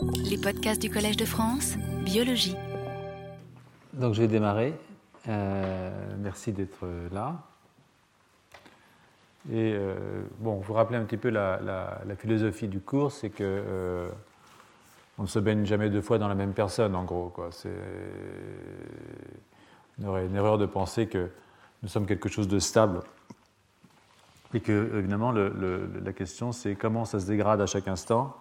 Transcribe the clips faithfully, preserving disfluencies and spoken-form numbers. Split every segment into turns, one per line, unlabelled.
Les podcasts du Collège de France, biologie.
Donc je vais démarrer. Euh, merci d'être là. Et euh, bon, vous rappeler un petit peu la, la, la philosophie du cours, c'est que euh, on ne se baigne jamais deux fois dans la même personne, en gros, quoi. C'est une, une erreur de penser que nous sommes quelque chose de stable. Et que, évidemment, le, le, la question, c'est comment ça se dégrade à chaque instant.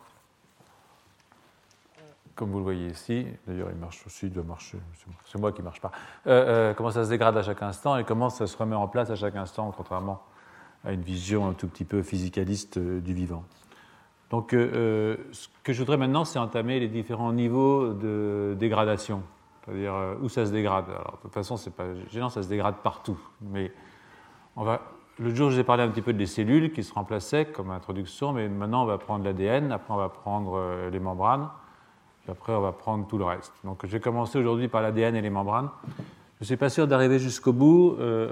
Comme vous le voyez ici, d'ailleurs, il marche aussi, il doit marcher, c'est moi qui ne marche pas. Euh, euh, comment ça se dégrade à chaque instant et comment ça se remet en place à chaque instant, contrairement à une vision un tout petit peu physicaliste euh, du vivant. Donc, euh, ce que je voudrais maintenant, c'est entamer les différents niveaux de dégradation, c'est-à-dire euh, où ça se dégrade. Alors, de toute façon, c'est pas gênant, ça se dégrade partout, mais on va... L'autre jour, j'ai parlé un petit peu des cellules qui se remplaçaient comme introduction, mais maintenant, on va prendre l'A D N, après, on va prendre euh, les membranes, puis après, on va prendre tout le reste. Donc, je vais commencer aujourd'hui par l'A D N et les membranes. Je ne suis pas sûr d'arriver jusqu'au bout. Euh,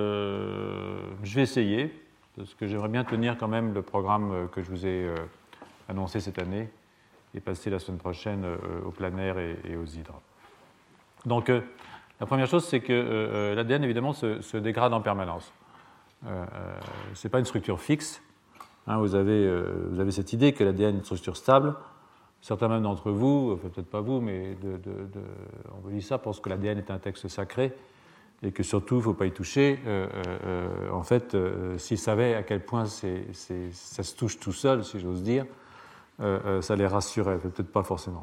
euh, je vais essayer, parce que j'aimerais bien tenir quand même le programme que je vous ai euh, annoncé cette année et passer la semaine prochaine euh, au planaire et, et aux hydres. Donc, euh, la première chose, c'est que euh, l'A D N, évidemment, se, se dégrade en permanence. Euh, euh, ce n'est pas une structure fixe. Hein, vous, avez, euh, vous avez cette idée que l'A D N est une structure stable. Certains même d'entre vous, enfin, peut-être pas vous, mais de, de, de, on vous dit ça, pensent que l'A D N est un texte sacré et que surtout, il ne faut pas y toucher. Euh, euh, en fait, euh, s'ils savaient à quel point c'est, c'est, ça se touche tout seul, si j'ose dire, euh, euh, ça les rassurait, peut-être pas forcément.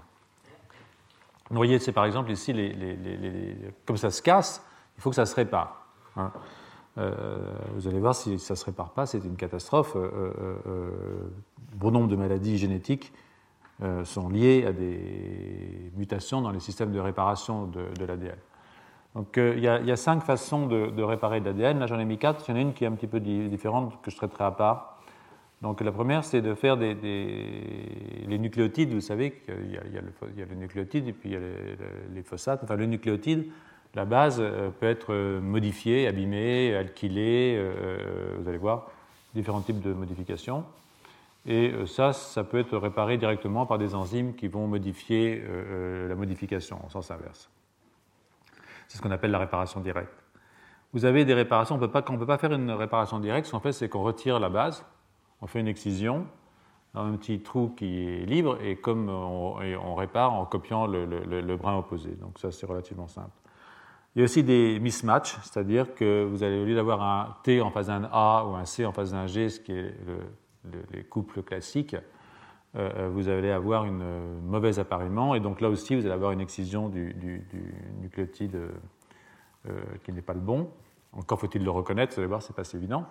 Vous voyez, c'est par exemple ici, les, les, les, les, comme ça se casse, il faut que ça se répare. Hein. Euh, vous allez voir, si ça ne se répare pas, c'est une catastrophe. Euh, euh, euh, bon nombre de maladies génétiques euh, sont liées à des mutations dans les systèmes de réparation de, de l'A D N. Donc, euh, il, y a, il y a cinq façons de, de réparer de l'A D N. Là, j'en ai mis quatre. Il y en a une qui est un petit peu différente, que je traiterai à part. Donc, la première, c'est de faire des, des... les nucléotides. Vous savez qu'il y a, il y a, le, il y a le nucléotide et puis il y a les, les phosphates. Enfin, le nucléotide, la base peut être modifiée, abîmée, alkylée, euh, vous allez voir, différents types de modifications. Et ça, ça peut être réparé directement par des enzymes qui vont modifier euh, la modification en sens inverse. C'est ce qu'on appelle la réparation directe. Vous avez des réparations, on ne peut pas faire une réparation directe, ce qu'on fait, c'est qu'on retire la base, on fait une excision dans un petit trou qui est libre, et comme on, et on répare en copiant le, le, le brin opposé. Donc ça, c'est relativement simple. Il y a aussi des mismatchs, c'est-à-dire que vous allez, au lieu d'avoir un T en face d'un A ou un C en face d'un G, ce qui est le, le, les couples classiques, euh, vous allez avoir une mauvaise appariement, et donc là aussi, vous allez avoir une excision du, du, du nucléotide euh, qui n'est pas le bon. Encore faut-il le reconnaître, vous allez voir, ce n'est pas si évident.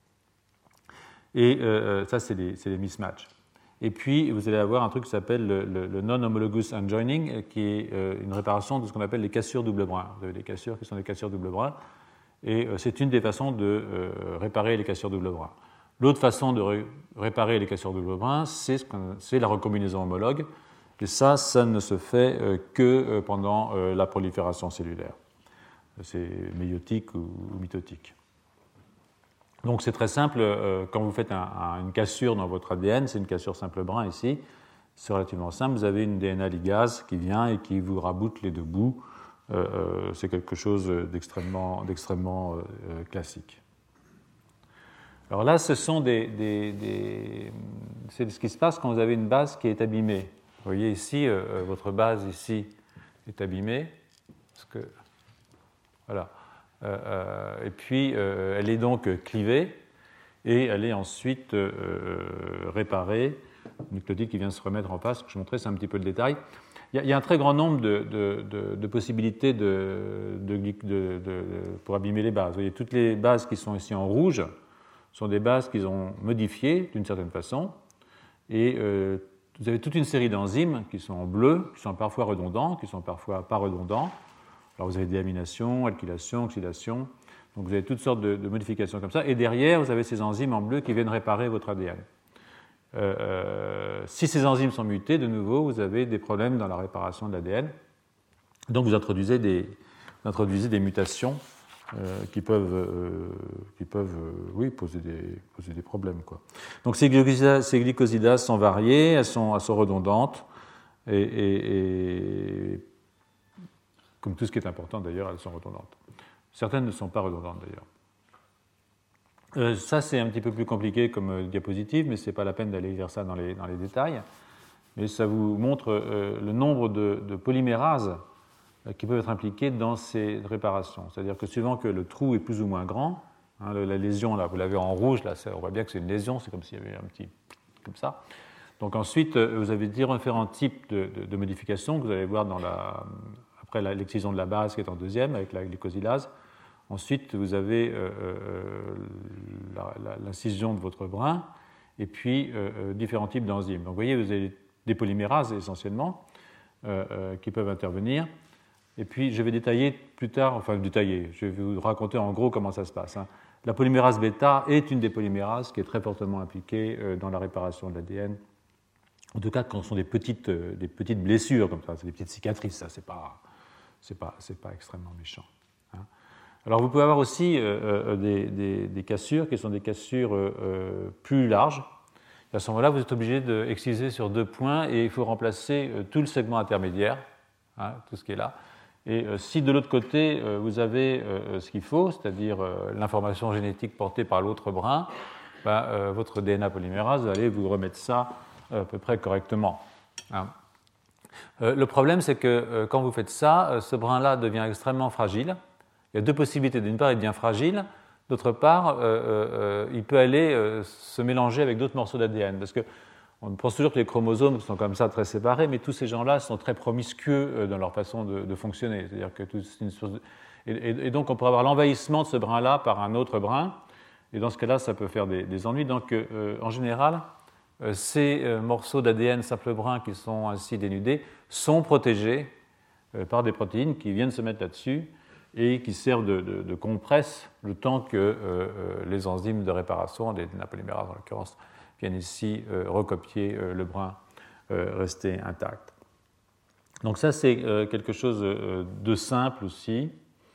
Et euh, ça, c'est les, c'est les mismatchs. Et puis, vous allez avoir un truc qui s'appelle le, le, le non-homologous unjoining, qui est euh, une réparation de ce qu'on appelle les cassures double brin. Vous avez des cassures qui sont des cassures double brin, et euh, c'est une des façons de euh, réparer les cassures double brin. L'autre façon de ré- réparer les cassures double brin, c'est, ce qu'on, c'est la recombinaison homologue, et ça, ça ne se fait euh, que euh, pendant euh, la prolifération cellulaire. C'est méiotique ou, ou mitotique. Donc c'est très simple, euh, quand vous faites un, un, une cassure dans votre A D N, c'est une cassure simple brin ici, c'est relativement simple, vous avez une D N A ligase qui vient et qui vous raboute les deux bouts, euh, euh, c'est quelque chose d'extrêmement, d'extrêmement euh, classique. Alors là, ce sont des, des, des, c'est ce qui se passe quand vous avez une base qui est abîmée. Vous voyez ici, euh, votre base ici est abîmée, parce que, voilà. Euh, euh, et puis, euh, elle est donc clivée et elle est ensuite euh, réparée. Le nucléotide qui vient se remettre en face, que je montrais, c'est un petit peu de détail. Il y a, il y a un très grand nombre de, de, de, de possibilités de, de, de, de, pour abîmer les bases. Vous voyez, toutes les bases qui sont ici en rouge sont des bases qu'ils ont modifiées d'une certaine façon. Et euh, vous avez toute une série d'enzymes qui sont en bleu, qui sont parfois redondants, qui sont parfois pas redondants. Alors vous avez déamination, alkylation, oxydation, donc vous avez toutes sortes de, de modifications comme ça, et derrière vous avez ces enzymes en bleu qui viennent réparer votre A D N. Euh, euh, si ces enzymes sont mutées, de nouveau, vous avez des problèmes dans la réparation de l'A D N, donc vous introduisez des, vous introduisez des mutations euh, qui peuvent, euh, qui peuvent euh, oui, poser, des, poser des problèmes, quoi. Donc ces glycosidases, ces glycosidases sont variées, elles sont, elles sont redondantes, Et, et, et comme tout ce qui est important d'ailleurs, elles sont redondantes. Certaines ne sont pas redondantes d'ailleurs. Euh, ça, c'est un petit peu plus compliqué comme euh, diapositive, mais ce n'est pas la peine d'aller lire ça dans les, dans les détails. Mais ça vous montre euh, le nombre de, de polymérases euh, qui peuvent être impliquées dans ces réparations. C'est-à-dire que suivant que le trou est plus ou moins grand, hein, la lésion, là, vous l'avez en rouge, là, on voit bien que c'est une lésion, c'est comme s'il y avait un petit... comme ça. Donc ensuite, vous avez différents types de, de, de modifications que vous allez voir dans la, après la, l'excision de la base qui est en deuxième avec la glycosylase. Ensuite, vous avez euh, la, la, l'incision de votre brin et puis euh, différents types d'enzymes. Donc vous voyez, vous avez des polymérases essentiellement euh, euh, qui peuvent intervenir. Et puis je vais détailler plus tard, enfin détailler, je vais vous raconter en gros comment ça se passe. Hein. La polymérase bêta est une des polymérases qui est très fortement impliquée euh, dans la réparation de l'A D N. En tout cas, quand ce sont des petites, euh, des petites blessures comme ça, c'est des petites cicatrices, ça, c'est pas, c'est pas, c'est pas extrêmement méchant. Hein. Alors, vous pouvez avoir aussi euh, euh, des, des, des cassures qui sont des cassures euh, plus larges. Et à ce moment-là, vous êtes obligé d'exciser sur deux points et il faut remplacer euh, tout le segment intermédiaire, hein, tout ce qui est là. Et euh, si de l'autre côté, euh, vous avez euh, ce qu'il faut, c'est-à-dire euh, l'information génétique portée par l'autre brin, ben, euh, votre D N A polymérase, vous allez vous remettre ça à peu près correctement. Hein. Euh, le problème, c'est que euh, quand vous faites ça, euh, ce brin-là devient extrêmement fragile. Il y a deux possibilités. D'une part, il devient fragile. D'autre part, euh, euh, il peut aller euh, se mélanger avec d'autres morceaux d'A D N. Parce qu'on pense toujours que les chromosomes sont comme ça très séparés, mais tous ces gens-là sont très promiscueux euh, dans leur façon de, de fonctionner. C'est-à-dire que tout, c'est une source de... et, et, et donc, on pourrait avoir l'envahissement de ce brin-là par un autre brin. Et dans ce cas-là, ça peut faire des, des ennuis. Donc, euh, en général, ces euh, morceaux d'A D N simple brin qui sont ainsi dénudés sont protégés euh, par des protéines qui viennent se mettre là-dessus et qui servent de, de, de compresse le temps que euh, euh, les enzymes de réparation, les D N A polymérases en l'occurrence, viennent ici euh, recopier euh, le brin euh, resté intact. Donc ça, c'est euh, quelque chose euh, de simple aussi.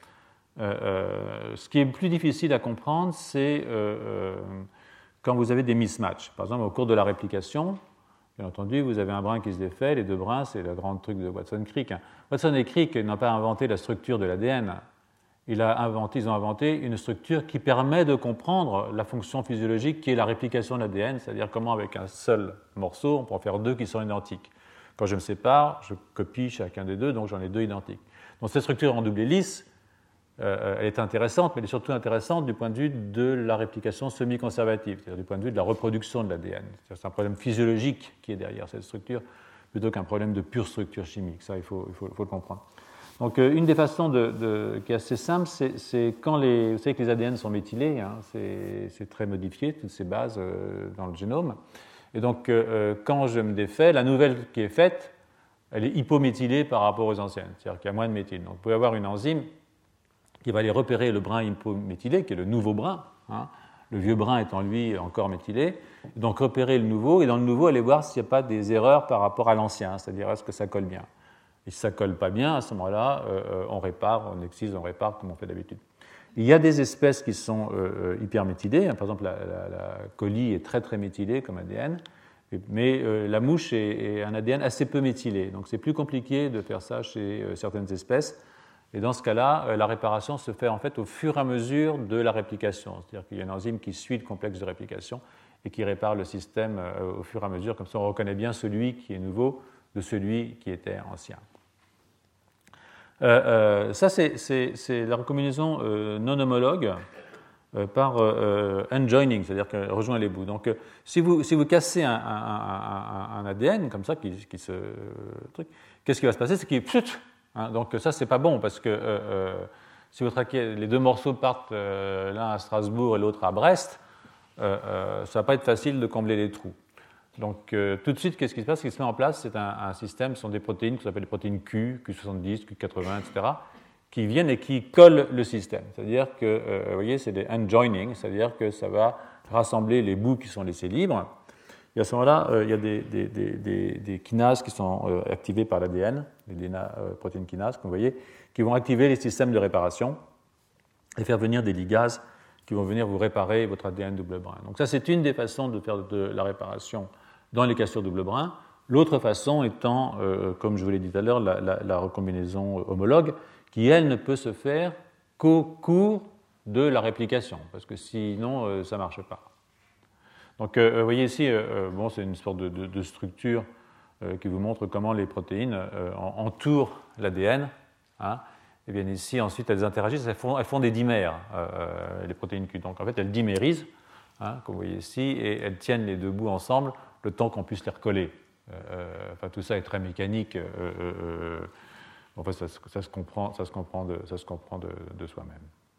Euh, euh, ce qui est plus difficile à comprendre, c'est euh, euh, quand vous avez des mismatchs. Par exemple, au cours de la réplication, bien entendu, vous avez un brin qui se défait, les deux brins, c'est le grand truc de Watson-Crick. Hein. Watson et Crick n'ont pas inventé la structure de l'A D N. Il a inventé, ils ont inventé une structure qui permet de comprendre la fonction physiologique qui est la réplication de l'A D N, c'est-à-dire comment avec un seul morceau, on peut en faire deux qui sont identiques. Quand je me sépare, je copie chacun des deux, donc j'en ai deux identiques. Donc cette structure en double hélice, Euh, elle est intéressante, mais elle est surtout intéressante du point de vue de la réplication semi-conservative, c'est-à-dire du point de vue de la reproduction de l'A D N. C'est un problème physiologique qui est derrière cette structure, plutôt qu'un problème de pure structure chimique. Ça, il faut, il faut, il faut le comprendre. Donc, euh, une des façons de, de, qui est assez simple, c'est, c'est quand les... Vous savez que les A D N sont méthylés, hein, c'est, c'est très modifié, toutes ces bases euh, dans le génome. Et donc, euh, quand je me défais, la nouvelle qui est faite, elle est hypométhylée par rapport aux anciennes, c'est-à-dire qu'il y a moins de méthyle. Donc, vous pouvez avoir une enzyme qui va aller repérer le brin hypométhylé, qui est le nouveau brin, hein, le vieux brin étant lui encore méthylé, donc repérer le nouveau, et dans le nouveau, aller voir s'il n'y a pas des erreurs par rapport à l'ancien, c'est-à-dire est-ce que ça colle bien. Et si ça ne colle pas bien, à ce moment-là, euh, on répare, on excise, on répare, comme on fait d'habitude. Il y a des espèces qui sont euh, hyperméthylées, hein, par exemple la, la, la colie est très très méthylée comme A D N, mais euh, la mouche est, est un A D N assez peu méthylé, donc c'est plus compliqué de faire ça chez euh, certaines espèces. Et dans ce cas-là, la réparation se fait en fait au fur et à mesure de la réplication. C'est-à-dire qu'il y a une enzyme qui suit le complexe de réplication et qui répare le système au fur et à mesure. Comme ça, on reconnaît bien celui qui est nouveau de celui qui était ancien. Euh, euh, ça, c'est, c'est, c'est la recombinaison euh, non homologue euh, par euh, unjoining, c'est-à-dire qu'elle rejoint les bouts. Donc, euh, si, vous, si vous cassez un, un, un, un A D N comme ça, qui, qui se, truc, qu'est-ce qui va se passer? C'est qu'il Hein, donc ça, c'est pas bon, parce que euh, euh, si vous traquez, les deux morceaux partent euh, l'un à Strasbourg et l'autre à Brest, euh, euh, ça va pas être facile de combler les trous. Donc euh, tout de suite, qu'est-ce qui se passe? Ce qui se met en place, c'est un, un système, ce sont des protéines qui s'appellent les protéines Q, Q soixante-dix, Q quatre-vingts, et cetera, qui viennent et qui collent le système. C'est-à-dire que, euh, vous voyez, c'est des unjoining, c'est-à-dire que ça va rassembler les bouts qui sont laissés libres. Et à ce moment-là, euh, il y a des, des, des, des, des kinases qui sont euh, activées par l'A D N, les D N A euh, protéines kinases, comme vous voyez, qui vont activer les systèmes de réparation et faire venir des ligases qui vont venir vous réparer votre A D N double brin. Donc ça, c'est une des façons de faire de la réparation dans les cassures double brin. L'autre façon étant, euh, comme je vous l'ai dit tout à l'heure, la, la, la recombinaison homologue, qui, elle, ne peut se faire qu'au cours de la réplication, parce que sinon, euh, ça ne marche pas. Donc, euh, vous voyez ici, euh, bon, c'est une sorte de, de, de structure euh, qui vous montre comment les protéines euh, entourent l'A D N. Hein, et bien ici, ensuite, elles interagissent, elles font, elles font des dimères, euh, les protéines Q. Donc, en fait, elles dimérisent, hein, comme vous voyez ici, et elles tiennent les deux bouts ensemble le temps qu'on puisse les recoller. Euh, enfin, tout ça est très mécanique. Euh, euh, en fait, ça, ça se comprend, ça se comprend de, ça se comprend de, de soi-même.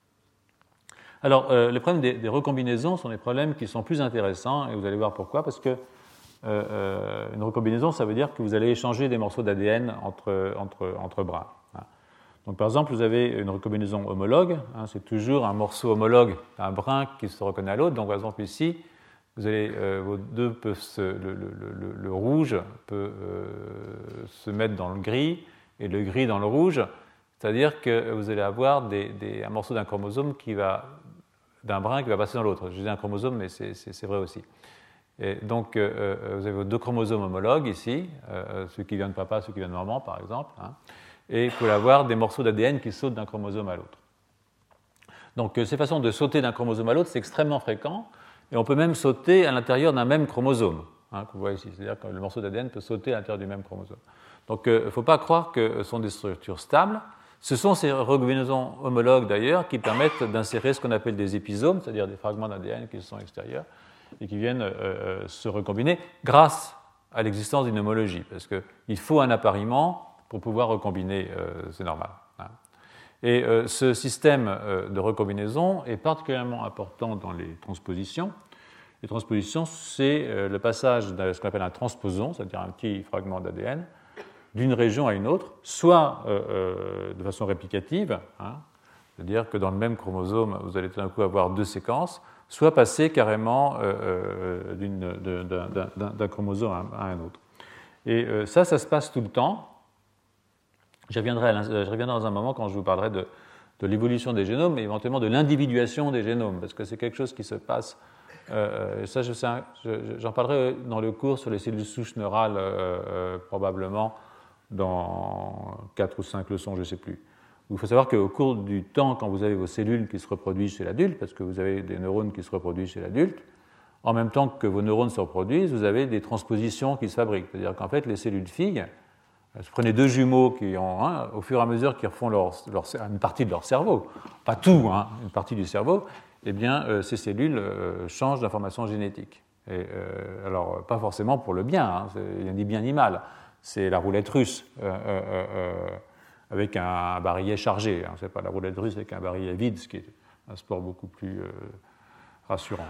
Alors, euh, les problèmes des, des recombinaisons sont des problèmes qui sont plus intéressants, et vous allez voir pourquoi, parce que euh, une recombinaison, ça veut dire que vous allez échanger des morceaux d'A D N entre, entre, entre brins. Hein. Donc, par exemple, vous avez une recombinaison homologue, hein, c'est toujours un morceau homologue d'un brin qui se reconnaît à l'autre. Donc, par exemple, ici, vous allez, euh, vos deux peuvent se, le, le, le, le rouge peut euh, se mettre dans le gris et le gris dans le rouge, c'est-à-dire que vous allez avoir des, des, un morceau d'un chromosome qui va, d'un brin qui va passer dans l'autre. Je dis un chromosome, mais c'est, c'est, c'est vrai aussi. Et donc, euh, vous avez vos deux chromosomes homologues ici, euh, celui qui vient de papa, celui qui vient de maman, par exemple, hein, et vous pouvez avoir des morceaux d'A D N qui sautent d'un chromosome à l'autre. Donc, ces façons de sauter d'un chromosome à l'autre, c'est extrêmement fréquent. Et on peut même sauter à l'intérieur d'un même chromosome, hein, que vous voyez ici. C'est-à-dire que le morceau d'A D N peut sauter à l'intérieur du même chromosome. Donc, il euh, ne faut pas croire que ce sont des structures stables. Ce sont ces recombinaisons homologues, d'ailleurs, qui permettent d'insérer ce qu'on appelle des épisomes, c'est-à-dire des fragments d'A D N qui sont extérieurs et qui viennent euh, se recombiner grâce à l'existence d'une homologie, parce qu'il faut un appariement pour pouvoir recombiner, euh, c'est normal. Hein. Et euh, ce système euh, de recombinaison est particulièrement important dans les transpositions. Les transpositions, c'est euh, le passage de ce qu'on appelle un transposon, c'est-à-dire un petit fragment d'A D N, d'une région à une autre, soit euh, euh, de façon réplicative, hein, c'est-à-dire que dans le même chromosome, vous allez tout d'un coup avoir deux séquences, soit passer carrément euh, d'une, de, d'un, d'un, d'un chromosome à un autre. Et euh, ça, ça se passe tout le temps. Je reviendrai, à, je reviendrai dans un moment quand je vous parlerai de, de l'évolution des génomes et éventuellement de l'individuation des génomes, parce que c'est quelque chose qui se passe. Euh, ça, je sais, je, j'en parlerai dans le cours sur les cellules souches neurales, euh, euh, probablement dans quatre ou cinq leçons, je ne sais plus. Il faut savoir qu'au cours du temps, quand vous avez vos cellules qui se reproduisent chez l'adulte, parce que vous avez des neurones qui se reproduisent chez l'adulte, en même temps que vos neurones se reproduisent, vous avez des transpositions qui se fabriquent. C'est-à-dire qu'en fait, les cellules filles, prenez deux jumeaux qui ont, hein, au fur et à mesure qu'ils refont leur, leur, une partie de leur cerveau, pas tout, hein, une partie du cerveau, eh bien, euh, ces cellules euh, changent d'information génétique. Et, euh, alors, pas forcément pour le bien, hein, il n'y a ni bien ni mal. C'est la roulette russe euh, euh, euh, avec un barillet chargé. Hein, ce n'est pas la roulette russe avec un barillet vide, ce qui est un sport beaucoup plus euh, rassurant.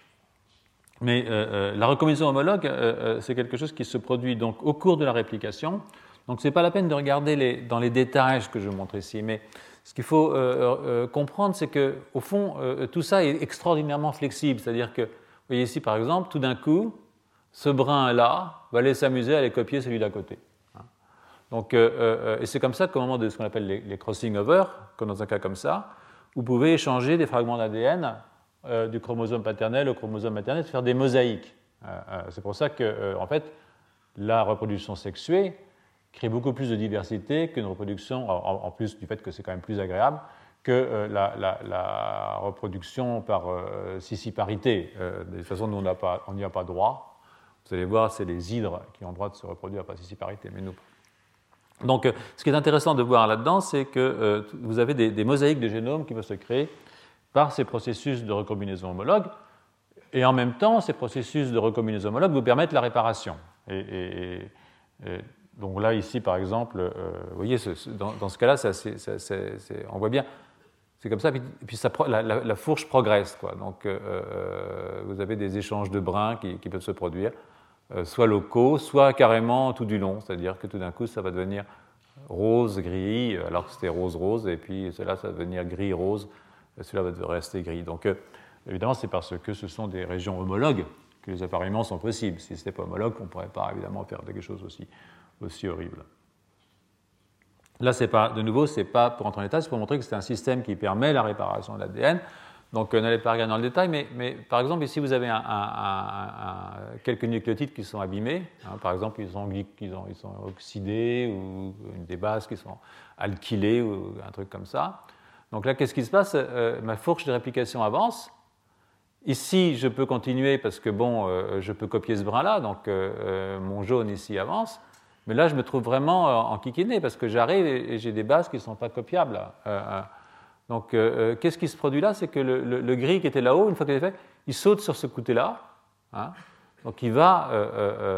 Mais euh, euh, la recombinaison homologue, euh, euh, c'est quelque chose qui se produit donc au cours de la réplication. Donc, ce n'est pas la peine de regarder les, dans les détails ce que je vous montre ici, mais ce qu'il faut euh, euh, comprendre, c'est qu'au fond, euh, tout ça est extraordinairement flexible. C'est-à-dire que, vous voyez ici, par exemple, tout d'un coup, ce brin-là va aller s'amuser à aller copier celui d'à côté. Donc, euh, euh, et c'est comme ça qu'au moment de ce qu'on appelle les, les crossing over, comme dans un cas comme ça, vous pouvez échanger des fragments d'A D N euh, du chromosome paternel au chromosome maternel, faire des mosaïques. Euh, euh, c'est pour ça que, euh, en fait, la reproduction sexuée crée beaucoup plus de diversité qu'une reproduction, en, en plus du fait que c'est quand même plus agréable, que euh, la, la, la reproduction par euh, scissiparité. Euh, de toute façon, nous, on n'y a pas droit. Vous allez voir, c'est les hydres qui ont le droit de se reproduire par scissiparité, mais nous. Donc, euh, ce qui est intéressant de voir là-dedans, c'est que euh, vous avez des, des mosaïques de génomes qui peuvent se créer par ces processus de recombinaison homologue, et en même temps, ces processus de recombinaison homologue vous permettent la réparation. Et, et, et, donc là, ici, par exemple, euh, vous voyez, ce, dans, dans ce cas-là, ça, c'est, c'est, c'est, c'est, on voit bien, c'est comme ça, puis, puis ça, la, la, la fourche progresse, quoi. Donc, euh, vous avez des échanges de brins qui, qui peuvent se produire, euh, soit locaux, soit carrément tout du long, c'est-à-dire que tout d'un coup, ça va devenir rose, gris, alors que c'était rose-rose, et puis cela, ça va devenir gris-rose, cela va rester gris. Donc, euh, évidemment, c'est parce que ce sont des régions homologues que les appariements sont possibles. Si ce n'était pas homologue, on ne pourrait pas, évidemment, faire quelque chose aussi, aussi horrible. Là, c'est pas, de nouveau, ce n'est pas pour entrer en détail, c'est pour montrer que c'est un système qui permet la réparation de l'A D N. Donc, euh, n'allez pas regarder dans le détail, mais, mais par exemple, ici, vous avez un, un, un, un, quelques nucléotides qui sont abîmés. Hein, par exemple, ils sont, ils, ont, ils sont oxydés ou des bases qui sont alkylées ou un truc comme ça. Donc là, qu'est-ce qui se passe? euh, Ma fourche de réplication avance. Ici, je peux continuer parce que, bon, euh, je peux copier ce brin-là, donc euh, mon jaune ici avance. Mais là, je me trouve vraiment enquiquiné parce que j'arrive et j'ai des bases qui ne sont pas copiables. Euh, donc, euh, qu'est-ce qui se produit là? C'est que le, le, le gris qui était là-haut, une fois qu'il est fait, il saute sur ce côté-là. Hein, donc, il va euh,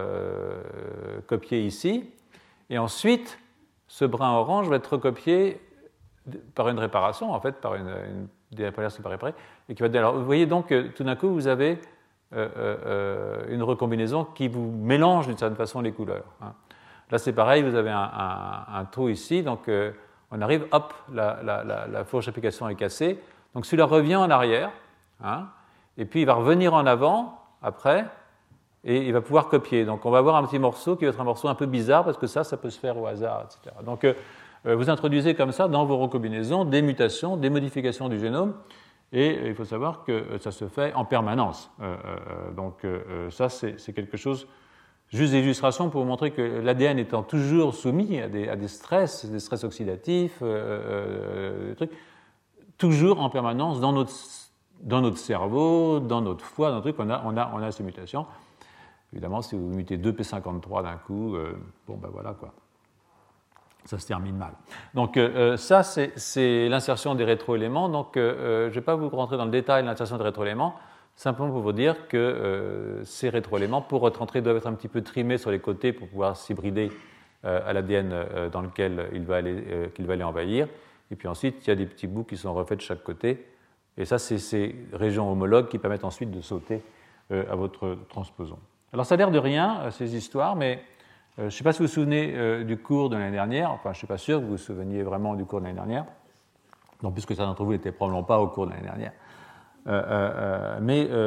euh, copier ici. Et ensuite, ce brin orange va être recopié par une réparation, en fait, par une, une déréparation par réparée. Et qui va, alors, vous voyez donc que tout d'un coup, vous avez euh, euh, une recombinaison qui vous mélange d'une certaine façon les couleurs. Hein. Là, c'est pareil, vous avez un, un, un trou ici, donc euh, on arrive, hop, la, la, la, la fourche d'application est cassée. Donc celui-là revient en arrière, hein, et puis il va revenir en avant, après, et il va pouvoir copier. Donc on va avoir un petit morceau qui va être un morceau un peu bizarre, parce que ça, ça peut se faire au hasard, et cetera. Donc euh, vous introduisez comme ça dans vos recombinaisons des mutations, des modifications du génome, et il faut savoir que ça se fait en permanence. Euh, euh, donc euh, ça, c'est, c'est quelque chose... Juste des illustrations pour vous montrer que l'A D N étant toujours soumis à des, à des stress, des stress oxydatifs, euh, euh, des trucs, toujours en permanence dans notre, dans notre cerveau, dans notre foie, dans notre truc, on a, on a, on a ces mutations. Évidemment, si vous mutez deux P cinquante-trois d'un coup, euh, bon ben voilà quoi, ça se termine mal. Donc euh, ça, c'est, c'est l'insertion des rétroéléments. Donc euh, je ne vais pas vous rentrer dans le détail de l'insertion des rétroéléments. Simplement pour vous dire que euh, ces rétroéléments, pour rentrer, doivent être un petit peu trimés sur les côtés pour pouvoir s'hybrider euh, à l'A D N euh, dans lequel il va, aller, euh, qu'il va aller envahir. Et puis ensuite, il y a des petits bouts qui sont refaits de chaque côté. Et ça, c'est ces régions homologues qui permettent ensuite de sauter euh, à votre transposon. Alors, ça a l'air de rien, ces histoires, mais euh, je ne sais pas si vous vous souvenez euh, du cours de l'année dernière. Enfin, je ne suis pas sûr que vous vous souveniez vraiment du cours de l'année dernière. Donc, puisque certains d'entre vous n'étaient probablement pas au cours de l'année dernière. Euh, euh, mais euh,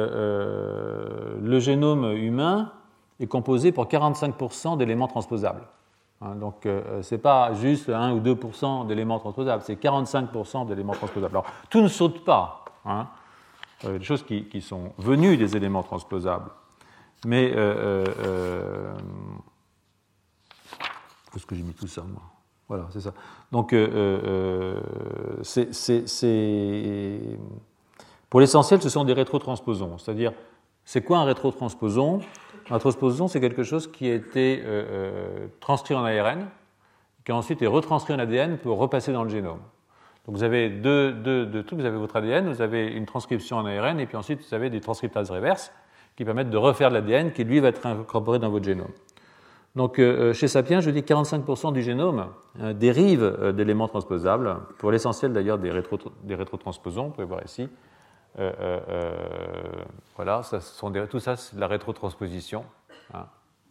euh, le génome humain est composé pour quarante-cinq pour cent d'éléments transposables. Hein, donc, euh, ce n'est pas juste un ou deux pour cent d'éléments transposables, c'est quarante-cinq pour cent d'éléments transposables. Alors, tout ne saute pas. Hein, euh, des choses qui, qui sont venues des éléments transposables. Mais, euh, euh, où est-ce que j'ai mis tout ça, moi? Voilà, c'est ça. Donc, euh, euh, c'est... c'est, c'est Pour l'essentiel, ce sont des rétrotransposons. C'est-à-dire, c'est quoi un rétrotransposon? Un transposon, c'est quelque chose qui a été euh, euh, transcrit en A R N, qui a ensuite été retranscrit en A D N pour repasser dans le génome. Donc vous avez deux, deux, deux trucs, vous avez votre A D N, vous avez une transcription en A R N, et puis ensuite vous avez des transcriptases réverses qui permettent de refaire de l'A D N qui, lui, va être incorporé dans votre génome. Donc euh, chez Sapiens, je dis quarante-cinq pour cent du génome euh, dérive euh, d'éléments transposables, pour l'essentiel d'ailleurs des, rétro, des rétrotransposons, vous pouvez voir ici. Euh, euh, euh, voilà, ça, ce sont des, tout ça, c'est de la rétrotransposition. Hein.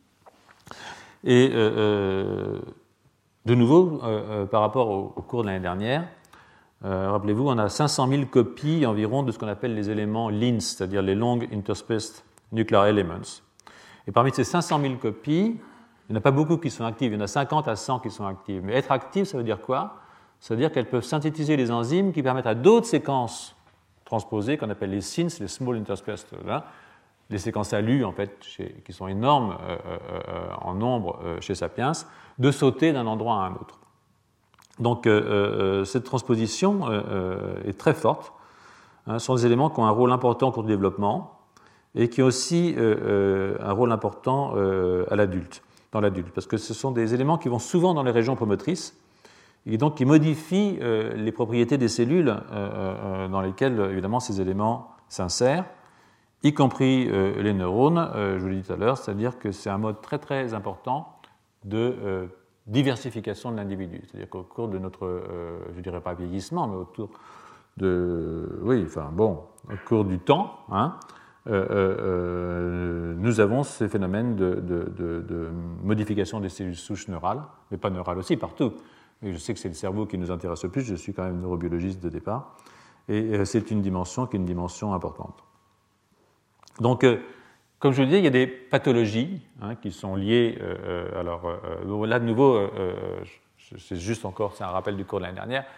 Et euh, euh, de nouveau, euh, euh, par rapport au, au cours de l'année dernière, euh, rappelez-vous, on a cinq cent mille copies environ de ce qu'on appelle les éléments L I N S, c'est-à-dire les Long Interspaced Nuclear Elements. Et parmi ces cinq cent mille copies, il n'y en a pas beaucoup qui sont actives, il y en a cinquante à cent qui sont actives. Mais être active, ça veut dire quoi? Ça veut dire qu'elles peuvent synthétiser les enzymes qui permettent à d'autres séquences transposées, qu'on appelle les S I N S, les Small Interspaced, hein, les séquences A L U, en fait, chez, qui sont énormes euh, euh, en nombre euh, chez Sapiens, de sauter d'un endroit à un autre. Donc, euh, euh, cette transposition euh, est très forte. Hein, ce sont des éléments qui ont un rôle important au cours du développement et qui ont aussi euh, euh, un rôle important euh, à l'adulte, dans l'adulte, parce que ce sont des éléments qui vont souvent dans les régions promotrices, et donc qui modifient euh, les propriétés des cellules euh, euh, dans lesquelles, évidemment, ces éléments s'insèrent, y compris euh, les neurones, euh, je vous l'ai dit tout à l'heure, c'est-à-dire que c'est un mode très très important de euh, diversification de l'individu. C'est-à-dire qu'au cours de notre, euh, je ne dirais pas vieillissement, mais autour de, oui, enfin bon, au cours du temps, hein, euh, euh, nous avons ces phénomènes de, de, de, de modification des cellules souches neurales, mais pas neurales aussi, partout. Et je sais que c'est le cerveau qui nous intéresse le plus, je suis quand même neurobiologiste de départ, et c'est une dimension qui est une dimension importante. Donc, euh, comme je vous le disais, il y a des pathologies hein, qui sont liées, euh, alors euh, là de nouveau, euh, c'est juste encore, c'est un rappel du cours de l'année dernière, vous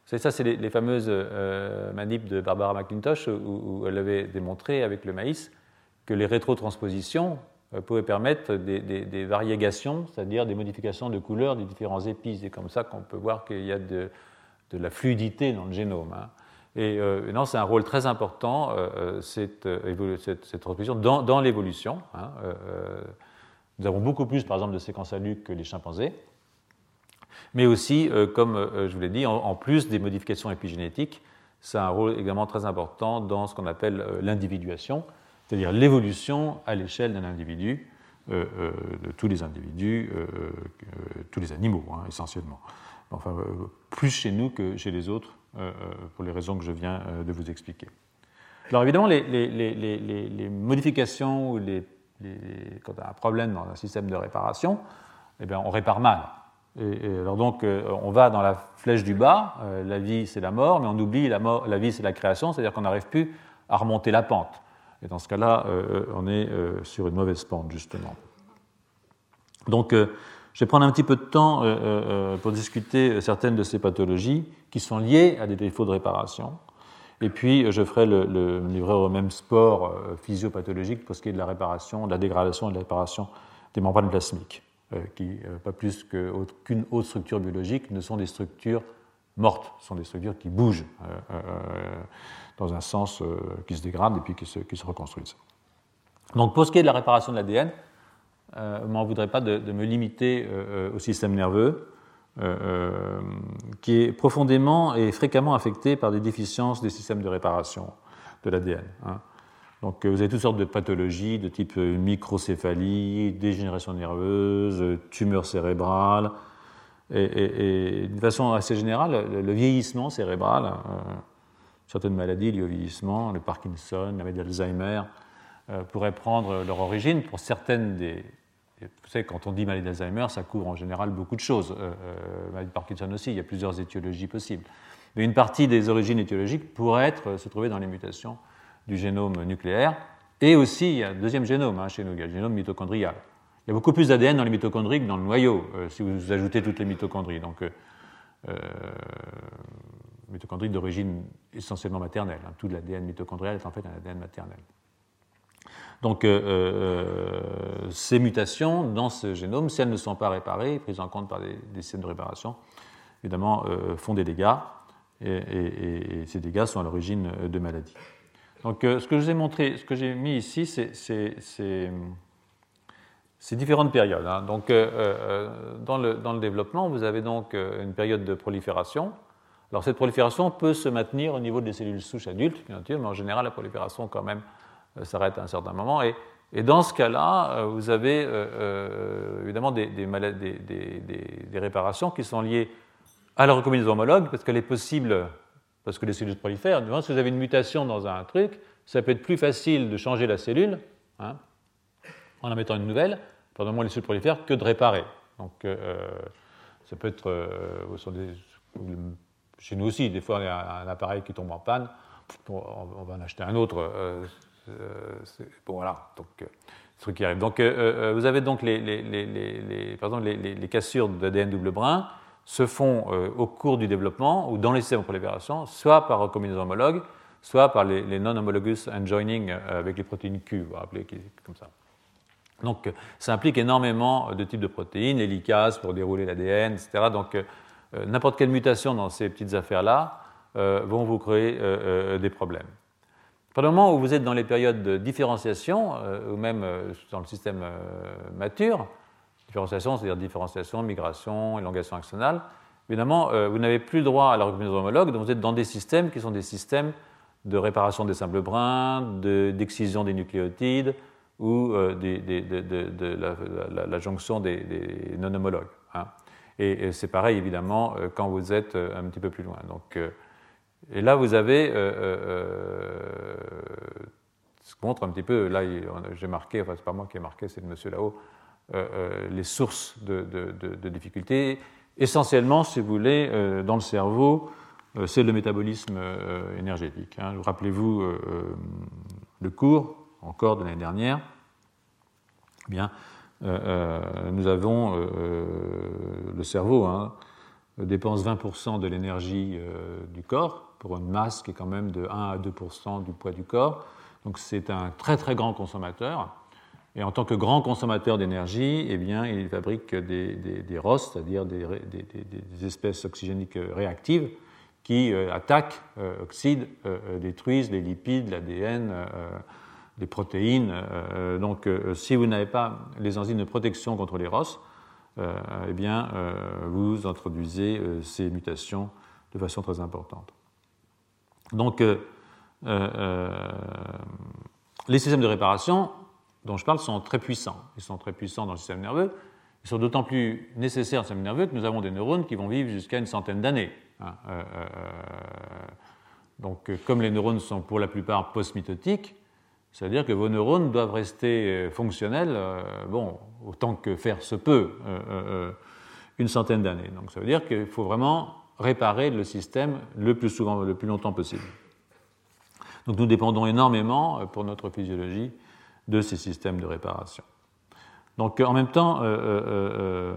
C'est ça, c'est les, les fameuses euh, manips de Barbara McIntosh où, où elle avait démontré avec le maïs que les rétrotranspositions euh, pouvaient permettre des, des, des variégations, c'est-à-dire des modifications de couleur des différents épices. C'est comme ça qu'on peut voir qu'il y a de, de la fluidité dans le génome. Hein. Et euh, non, c'est un rôle très important, euh, cette, euh, cette, cette transposition dans, dans l'évolution. Hein. Euh, nous avons beaucoup plus, par exemple, de séquences à Luc que les chimpanzés. Mais aussi, euh, comme euh, je vous l'ai dit, en, en plus des modifications épigénétiques, ça a un rôle également très important dans ce qu'on appelle euh, l'individuation, c'est-à-dire l'évolution à l'échelle d'un individu, euh, euh, de tous les individus, euh, euh, tous les animaux, hein, essentiellement. Enfin, euh, plus chez nous que chez les autres, euh, pour les raisons que je viens euh, de vous expliquer. Alors évidemment, les, les, les, les, les modifications ou les, les, quand on a un problème dans un système de réparation, eh bien, on répare mal. Et, et alors donc, euh, on va dans la flèche du bas, euh, la vie c'est la mort, mais on oublie la, mort, la vie c'est la création, c'est-à-dire qu'on n'arrive plus à remonter la pente. Et dans ce cas-là, euh, on est euh, sur une mauvaise pente, justement. Donc, euh, je vais prendre un petit peu de temps euh, euh, pour discuter certaines de ces pathologies qui sont liées à des défauts de réparation. Et puis, je ferai le, le, me livrer au même sport euh, physiopathologique pour ce qui est de la réparation, de la dégradation et de la réparation des membranes plasmiques. Euh, qui, euh, pas plus qu'aucune autre structure biologique, ne sont des structures mortes, ce sont des structures qui bougent euh, euh, dans un sens euh, qui se dégradent et puis qui se, qui se reconstruisent. Donc pour ce qui est de la réparation de l'A D N, euh, je ne m'en voudrais pas de, de me limiter euh, au système nerveux, euh, euh, qui est profondément et fréquemment affecté par des déficiences des systèmes de réparation de l'A D N. Hein. Donc, vous avez toutes sortes de pathologies de type microcéphalie, dégénération nerveuse, tumeur cérébrale, et, et, et d'une façon assez générale, le, le vieillissement cérébral, euh, certaines maladies liées au vieillissement, le Parkinson, la maladie d'Alzheimer, euh, pourraient prendre leur origine pour certaines des... Vous savez, quand on dit maladie d'Alzheimer, ça couvre en général beaucoup de choses. Euh, euh, maladie de Parkinson aussi, il y a plusieurs étiologies possibles. Mais une partie des origines étiologiques pourrait être, se trouver dans les mutations du génome nucléaire, et aussi, il y a un deuxième génome hein, chez nous, il y a le génome mitochondrial. Il y a beaucoup plus d'A D N dans les mitochondries que dans le noyau, euh, si vous ajoutez toutes les mitochondries. Donc, euh, euh, mitochondries d'origine essentiellement maternelle. Hein. Tout l'A D N mitochondrial est en fait un A D N maternel. Donc, euh, euh, ces mutations dans ce génome, si elles ne sont pas réparées, prises en compte par des, des systèmes de réparation, évidemment, euh, font des dégâts, et, et, et ces dégâts sont à l'origine de maladies. Donc, euh, ce que je vous ai montré, ce que j'ai mis ici, c'est, c'est, c'est, c'est différentes périodes. Hein. Donc, euh, euh, dans, le, dans le développement, vous avez donc euh, une période de prolifération. Alors, cette prolifération peut se maintenir au niveau des cellules souches adultes, bien sûr, mais en général, la prolifération, quand même, euh, s'arrête à un certain moment. Et, et dans ce cas-là, euh, vous avez euh, euh, évidemment des, des, malades, des, des, des, des réparations qui sont liées à la recombinaison homologue, parce qu'elle est possible. Parce que les cellules prolifèrent, si vous avez une mutation dans un truc, ça peut être plus facile de changer la cellule, hein, en en mettant une nouvelle, pendant le moment les cellules prolifèrent, que de réparer. Donc, euh, ça peut être, euh, des, chez nous aussi, des fois, il y a un appareil qui tombe en panne, on, on va en acheter un autre. Euh, c'est, bon, voilà, donc, euh, ce truc qui arrive. Donc, euh, euh, vous avez donc, les, les, les, les, par exemple, les, les, les cassures d'A D N double brin, se font euh, au cours du développement ou dans les systèmes de prolifération, soit par recombinaison homologue, soit par les, les non-homologous enjoining euh, avec les protéines Q, vous vous rappelez, comme ça. Donc, euh, ça implique énormément de types de protéines, les licases pour dérouler l'A D N, et cetera. Donc, euh, n'importe quelle mutation dans ces petites affaires-là euh, vont vous créer euh, euh, des problèmes. Par le moment où vous êtes dans les périodes de différenciation, euh, ou même euh, dans le système euh, mature, différenciation, c'est-à-dire différenciation, migration, élongation axonale. Évidemment, euh, vous n'avez plus le droit à la recombinaison homologue, donc vous êtes dans des systèmes qui sont des systèmes de réparation des simples brins, de, d'excision des nucléotides ou euh, des, des, de, de, de la, la, la jonction des, des non-homologues. Hein. Et, et c'est pareil, évidemment, euh, quand vous êtes euh, un petit peu plus loin. Donc, euh, et là, vous avez... Euh, euh, ce qui montre un petit peu, là, j'ai marqué, enfin, c'est pas moi qui ai marqué, c'est le monsieur là-haut, Euh, euh, les sources de, de, de, de difficultés. Essentiellement, si vous voulez, euh, dans le cerveau, euh, c'est le métabolisme euh, énergétique. Hein. Rappelez-vous euh, le cours, encore de l'année dernière. Eh bien, euh, euh, nous avons euh, le cerveau, hein, dépense vingt pour cent de l'énergie euh, du corps, pour une masse qui est quand même de un à deux pour cent du poids du corps. Donc c'est un très très grand consommateur. Et en tant que grand consommateur d'énergie, eh bien, il fabrique des, des, des R O S, c'est-à-dire des, des, des, des espèces oxygéniques réactives qui euh, attaquent, euh, oxydent, euh, détruisent les lipides, l'A D N, euh, les protéines. Euh, donc euh, si vous n'avez pas les enzymes de protection contre les R O S, euh, eh bien, euh, vous introduisez euh, ces mutations de façon très importante. Donc, euh, euh, les systèmes de réparation dont je parle sont très puissants. Ils sont très puissants dans le système nerveux. Ils sont d'autant plus nécessaires dans le système nerveux que nous avons des neurones qui vont vivre jusqu'à une centaine d'années. Hein. Euh, euh, donc, comme les neurones sont pour la plupart post-mitotiques, ça veut dire que vos neurones doivent rester fonctionnels, euh, bon, autant que faire se peut, euh, euh, une centaine d'années. Donc, ça veut dire qu'il faut vraiment réparer le système le plus souvent, le plus longtemps possible. Donc, nous dépendons énormément, pour notre physiologie, de ces systèmes de réparation. Donc, en même temps, euh, euh, euh,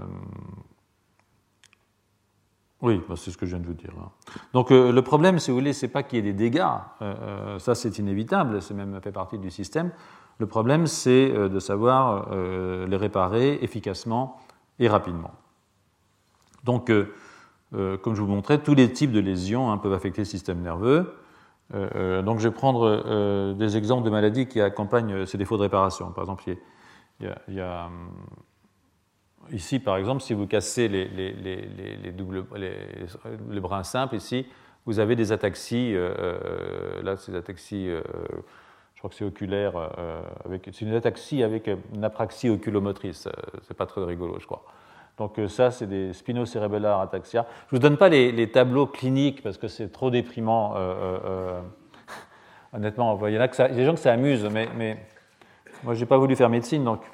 oui, bah c'est ce que je viens de vous dire. Hein. Donc, euh, le problème, si vous voulez, c'est pas qu'il y ait des dégâts. Euh, ça, c'est inévitable. C'est même fait partie du système. Le problème, c'est euh, de savoir euh, les réparer efficacement et rapidement. Donc, euh, euh, comme je vous montrais, tous les types de lésions hein, peuvent affecter le système nerveux. Euh, donc, je vais prendre euh, des exemples de maladies qui accompagnent ces défauts de réparation. Par exemple, il y a, il y a ici, par exemple, si vous cassez les, les, les, les, doubles, les, les brins simples, ici, vous avez des ataxies. Euh, là, c'est des ataxies, euh, je crois que c'est oculaire. Euh, avec, c'est une ataxie avec une apraxie oculomotrice. C'est pas très rigolo, je crois. Donc ça, c'est des spinocérébellar ataxia. Je ne vous donne pas les, les tableaux cliniques parce que c'est trop déprimant. Euh, euh, honnêtement, il y en a, que ça, il y a des gens que ça amuse, mais, mais moi, je n'ai pas voulu faire médecine, donc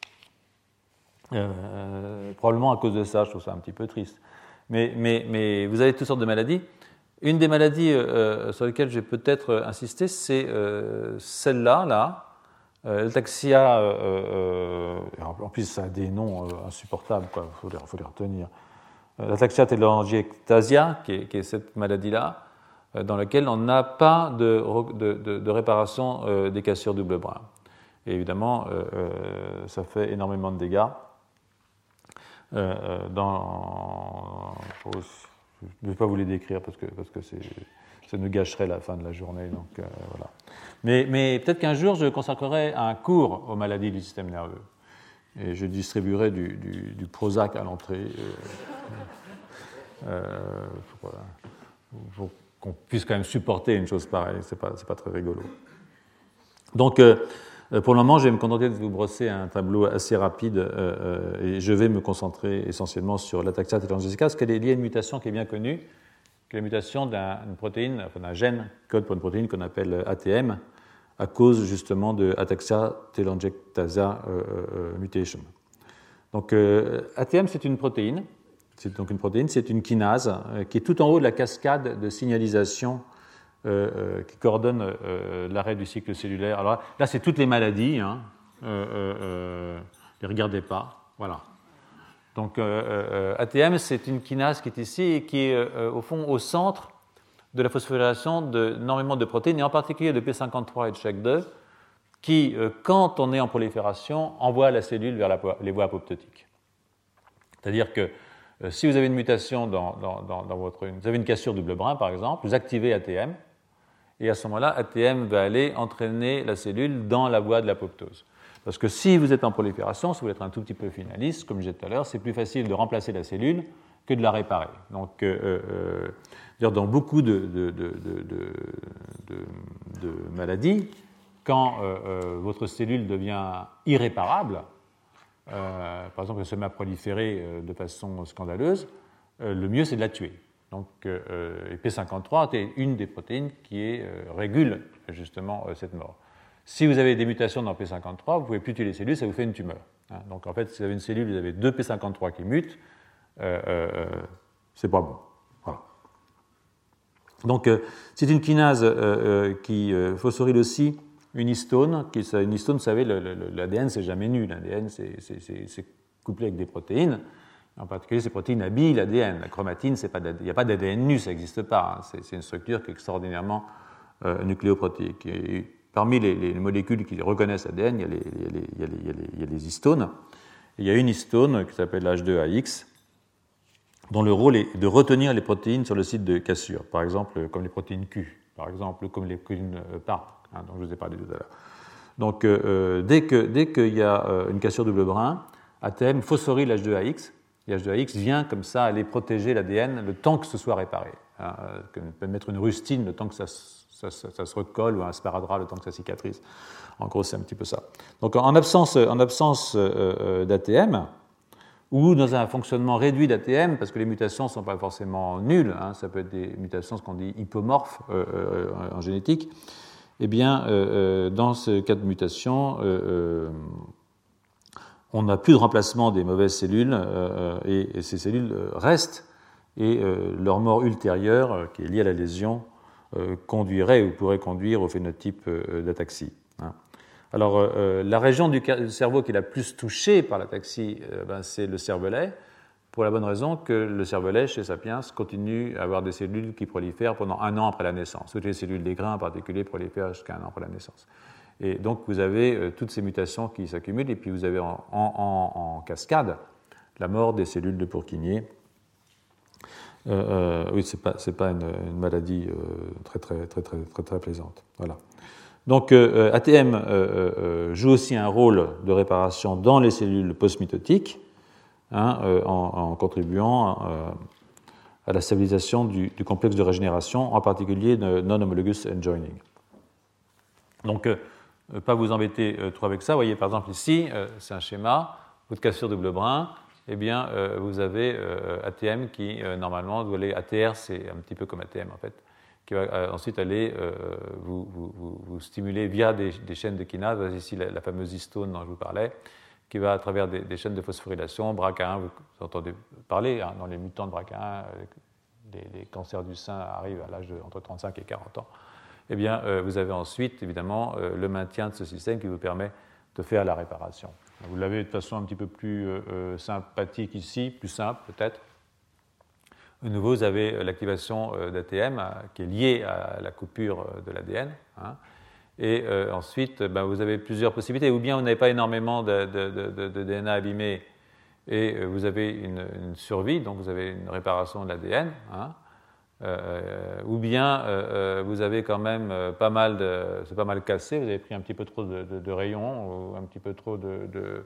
euh, probablement à cause de ça, je trouve ça un petit peu triste. Mais, mais, mais vous avez toutes sortes de maladies. Une des maladies euh, sur lesquelles je vais peut-être insister, c'est euh, celle-là, là. Euh, l'ataxia, euh, euh, en plus ça a des noms euh, insupportables, il faut, faut les retenir. Euh, l'ataxia telangiectasia, qui est, qui est cette maladie-là, euh, dans laquelle on n'a pas de, de, de, de réparation euh, des cassures double brin. Et évidemment, euh, euh, ça fait énormément de dégâts. Euh, dans, je ne vais pas vous les décrire parce que, parce que c'est, ça nous gâcherait la fin de la journée. Donc, euh, voilà. Mais, mais peut-être qu'un jour, je consacrerai un cours aux maladies du système nerveux. Et je distribuerai du, du, du Prozac à l'entrée euh, euh, pour, pour qu'on puisse quand même supporter une chose pareille. Ce n'est pas, c'est pas très rigolo. Donc, euh, pour le moment, je vais me contenter de vous brosser un tableau assez rapide euh, et je vais me concentrer essentiellement sur l'ataxia telangiectasia parce qu'elle est liée à une mutation qui est bien connue, qui est la mutation d'une protéine, enfin d'un gène code pour une protéine qu'on appelle A T M, à cause justement de ataxia telangiectasia euh, euh, mutation. Donc euh, A T M, c'est une protéine, c'est donc une protéine, c'est une kinase euh, qui est tout en haut de la cascade de signalisation euh, euh, qui coordonne euh, l'arrêt du cycle cellulaire. Alors là, c'est toutes les maladies, hein. euh, euh, ne regardez pas, voilà. Donc, euh, euh, A T M, c'est une kinase qui est ici et qui est, euh, au fond, au centre de la phosphorylation d'énormément de protéines, et en particulier de P cinquante-trois et de C H E C deux, qui, euh, quand on est en prolifération, envoie la cellule vers la, les voies apoptotiques. C'est-à-dire que euh, si vous avez une mutation dans, dans, dans, dans votre... Vous avez une cassure double brin, par exemple, vous activez A T M, et à ce moment-là, A T M va aller entraîner la cellule dans la voie de l'apoptose. Parce que si vous êtes en prolifération, si vous êtes un tout petit peu finaliste, comme je disais tout à l'heure, c'est plus facile de remplacer la cellule que de la réparer. Donc, euh, euh, dans beaucoup de, de, de, de, de, de maladies, quand euh, euh, votre cellule devient irréparable, euh, par exemple, elle se met à proliférer euh, de façon scandaleuse, euh, le mieux c'est de la tuer. Donc, euh, et P cinquante-trois est une des protéines qui est, euh, régule justement euh, cette mort. Si vous avez des mutations dans P cinquante-trois, vous ne pouvez plus tuer les cellules, ça vous fait une tumeur. Hein. Donc en fait, si vous avez une cellule, vous avez deux P cinquante-trois qui mutent, euh, euh, c'est pas bon. Voilà. Donc euh, c'est une kinase euh, euh, qui euh, phosphoryle aussi une histone. Qui, une histone, vous savez, l'A D N, c'est jamais nu. L'A D N, c'est, c'est, c'est, c'est couplé avec des protéines. En particulier, ces protéines habillent l'A D N. La chromatine, il n'y a pas d'A D N nu, ça n'existe pas. Hein. C'est une structure qui est extraordinairement euh, nucléoprotéique. Et parmi les, les molécules qui reconnaissent l'A D N, il y a les, il y a les, il y a les, il y a les, il y a les histones. Et il y a une histone qui s'appelle H deux A X, dont le rôle est de retenir les protéines sur le site de cassure, par exemple comme les protéines Q, par exemple comme les protéines P A R P, hein, dont je vous ai parlé tout à l'heure. Donc euh, dès que, dès qu'il y a euh, une cassure double brin, A T M phosphoryle H deux A X, et H deux A X vient comme ça aller protéger l'A D N le temps que ce soit réparé. Hein, on peut mettre une rustine le temps que ça, ça, ça, ça se recolle, ou un sparadrap le temps que ça cicatrise. En gros, c'est un petit peu ça. Donc en absence, en absence euh, d'A T M, ou dans un fonctionnement réduit d'A T M, parce que les mutations ne sont pas forcément nulles, hein, ça peut être des mutations, ce qu'on dit hypomorphes euh, euh, en génétique, eh bien, euh, dans ce cas de mutation, euh, on n'a plus de remplacement des mauvaises cellules, euh, et, et ces cellules restent, et euh, leur mort ultérieure, euh, qui est liée à la lésion, euh, conduirait ou pourrait conduire au phénotype euh, d'ataxie. Hein. Alors, euh, la région du cerveau qui est la plus touchée par l'ataxie, euh, ben, c'est le cervelet, pour la bonne raison que le cervelet, chez Sapiens, continue à avoir des cellules qui prolifèrent pendant un an après la naissance. Toutes les cellules des grains en particulier prolifèrent jusqu'à un an après la naissance. Et donc, vous avez euh, toutes ces mutations qui s'accumulent, et puis vous avez en, en, en cascade la mort des cellules de Purkinje. Euh, euh, oui, ce n'est pas, c'est pas une, une maladie euh, très, très, très, très, très, très plaisante. Voilà. Donc, euh, A T M euh, euh, joue aussi un rôle de réparation dans les cellules postmitotiques, hein, euh, en, en contribuant euh, à la stabilisation du, du complexe de régénération, en particulier de non-homologous end-joining. Donc, euh, pas vous embêter euh, trop avec ça. Vous voyez, par exemple, ici, euh, c'est un schéma, votre cassure double brin, eh bien, euh, vous avez euh, A T M qui, euh, normalement, doit aller, A T R, c'est un petit peu comme A T M, en fait, qui va euh, ensuite aller euh, vous, vous, vous, vous stimuler via des, des chaînes de kinase. Vous avez ici la, la fameuse histone dont je vous parlais, qui va à travers des, des chaînes de phosphorylation. B R C A un, vous, vous entendez parler, hein, dans les mutants de B R C A un, euh, les, les cancers du sein arrivent à l'âge de entre trente-cinq et quarante ans. Eh bien, euh, vous avez ensuite, évidemment, euh, le maintien de ce système qui vous permet de faire la réparation. Vous l'avez de façon un petit peu plus euh, sympathique ici, plus simple peut-être. De nouveau, vous avez l'activation euh, d'A T M euh, qui est liée à la coupure de l'A D N. Hein, et euh, ensuite, ben, vous avez plusieurs possibilités. Ou bien vous n'avez pas énormément de, de, de, de D N A abîmé et vous avez une, une survie, donc vous avez une réparation de l'A D N. Hein, Euh, ou bien euh, vous avez quand même euh, pas mal de, c'est pas mal cassé, vous avez pris un petit peu trop de, de, de rayons ou un petit peu trop de, de,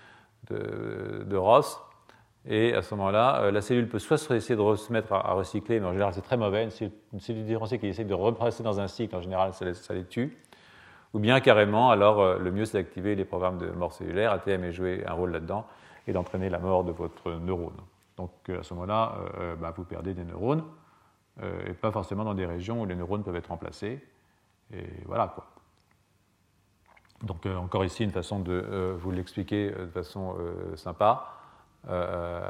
de, de R O S, et à ce moment-là, euh, la cellule peut soit essayer de se mettre à, à recycler, mais en général c'est très mauvais, une cellule, une cellule différenciée qui essaie de repasser dans un cycle, en général ça les, ça les tue, ou bien carrément, alors euh, le mieux c'est d'activer les programmes de mort cellulaire, A T M et jouer un rôle là-dedans, et d'entraîner la mort de votre neurone. Donc à ce moment-là, euh, bah, vous perdez des neurones, et pas forcément dans des régions où les neurones peuvent être remplacés. Et voilà, quoi. Donc, euh, encore ici, une façon de euh, vous l'expliquer de façon euh, sympa. Euh,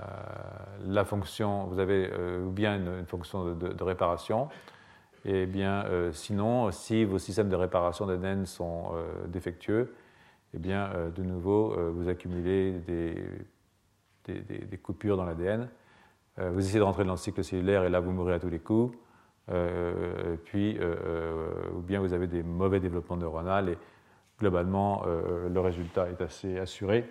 la fonction, vous avez euh, ou bien une, une fonction de, de, de réparation, et bien euh, sinon, si vos systèmes de réparation d'A D N sont euh, défectueux, et bien euh, de nouveau, euh, vous accumulez des, des, des, des coupures dans l'A D N. Vous essayez de rentrer dans le cycle cellulaire et là vous mourrez à tous les coups. Euh, puis, euh, ou bien vous avez des mauvais développements neuronaux et globalement euh, le résultat est assez assuré.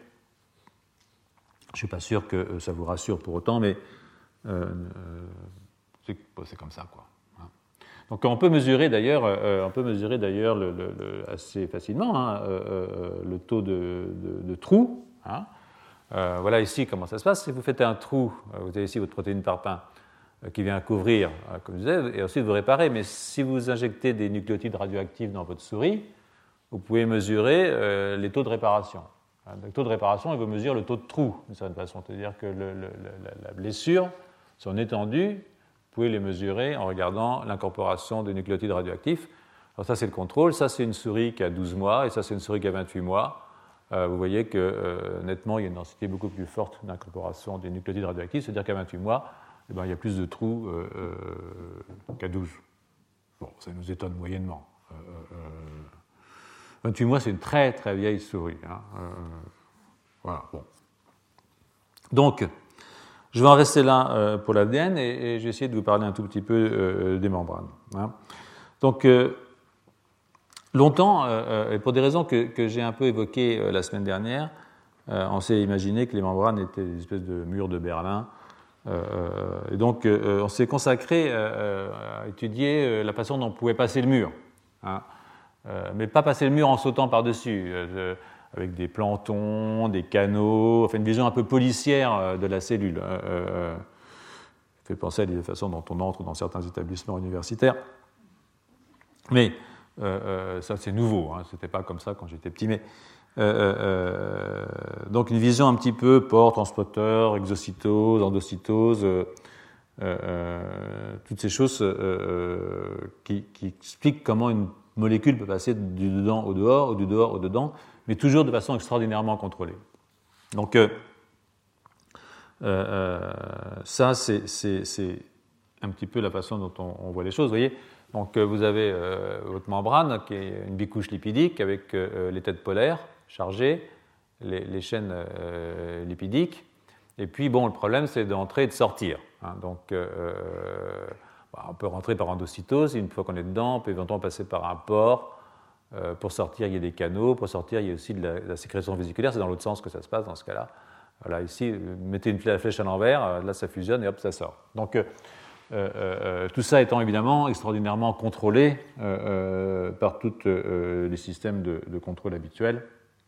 Je ne suis pas sûr que ça vous rassure pour autant, mais euh, c'est, c'est comme ça, quoi. Donc on peut mesurer d'ailleurs, euh, on peut mesurer d'ailleurs le, le, le, assez facilement hein, euh, le taux de, de, de trou. Hein. Euh, voilà ici comment ça se passe. Si vous faites un trou, vous avez ici votre protéine parpaing euh, qui vient couvrir, euh, comme je disais, et ensuite vous réparez. Mais si vous injectez des nucléotides radioactifs dans votre souris, vous pouvez mesurer euh, les taux de réparation. Le taux de réparation, il vous mesure le taux de trou, d'une certaine façon. C'est-à-dire que le, le, la, la blessure, son étendue, vous pouvez les mesurer en regardant l'incorporation des nucléotides radioactifs. Alors ça, c'est le contrôle. Ça, c'est une souris qui a douze mois, et ça, c'est une souris qui a vingt-huit mois. Euh, vous voyez que, euh, nettement, il y a une densité beaucoup plus forte d'incorporation des nucléotides radioactifs, c'est-à-dire qu'à vingt-huit mois, eh ben, il y a plus de trous euh, euh, qu'à douze. Bon, ça nous étonne moyennement. Euh, euh, vingt-huit mois, c'est une très très vieille souris. Hein. Euh, voilà, bon. Donc, Je vais en rester là euh, pour l'A D N et, et je vais essayer de vous parler un tout petit peu euh, des membranes. Hein. Donc, euh, longtemps, euh, et pour des raisons que, que j'ai un peu évoquées euh, la semaine dernière, euh, on s'est imaginé que les membranes étaient des espèces de murs de Berlin. Euh, et donc, euh, on s'est consacré euh, à étudier euh, la façon dont on pouvait passer le mur. Hein. Euh, mais pas passer le mur en sautant par-dessus, euh, avec des plantons, des canaux, enfin une vision un peu policière euh, de la cellule. Euh, euh, fait penser à la façon dont on entre dans certains établissements universitaires. Mais euh, euh, ça, c'est nouveau, hein, c'était pas comme ça quand j'étais petit. Mais, euh, euh, donc une vision un petit peu port, transporteur, exocytose, endocytose, euh, euh, toutes ces choses euh, qui, qui expliquent comment une molécule peut passer du dedans au dehors, ou du dehors au dedans, mais toujours de façon extraordinairement contrôlée. Donc, euh, euh, ça, c'est, c'est, c'est un petit peu la façon dont on, on voit les choses. Vous voyez, donc, vous avez euh, votre membrane qui est une bicouche lipidique avec euh, les têtes polaires chargées, les, les chaînes euh, lipidiques, et puis, bon, le problème, c'est d'entrer et de sortir. Hein, donc, euh, on peut rentrer par endocytose, une fois qu'on est dedans, on peut éventuellement passer par un port. Euh, pour sortir, il y a des canaux. Pour sortir, il y a aussi de la, de la sécrétion vésiculaire. C'est dans l'autre sens que ça se passe dans ce cas-là. Voilà, ici, mettez une flèche à l'envers, là, ça fusionne et hop, ça sort. Donc, euh, euh, tout ça étant évidemment extraordinairement contrôlé euh, euh, par tous euh, les systèmes de, de contrôle habituels.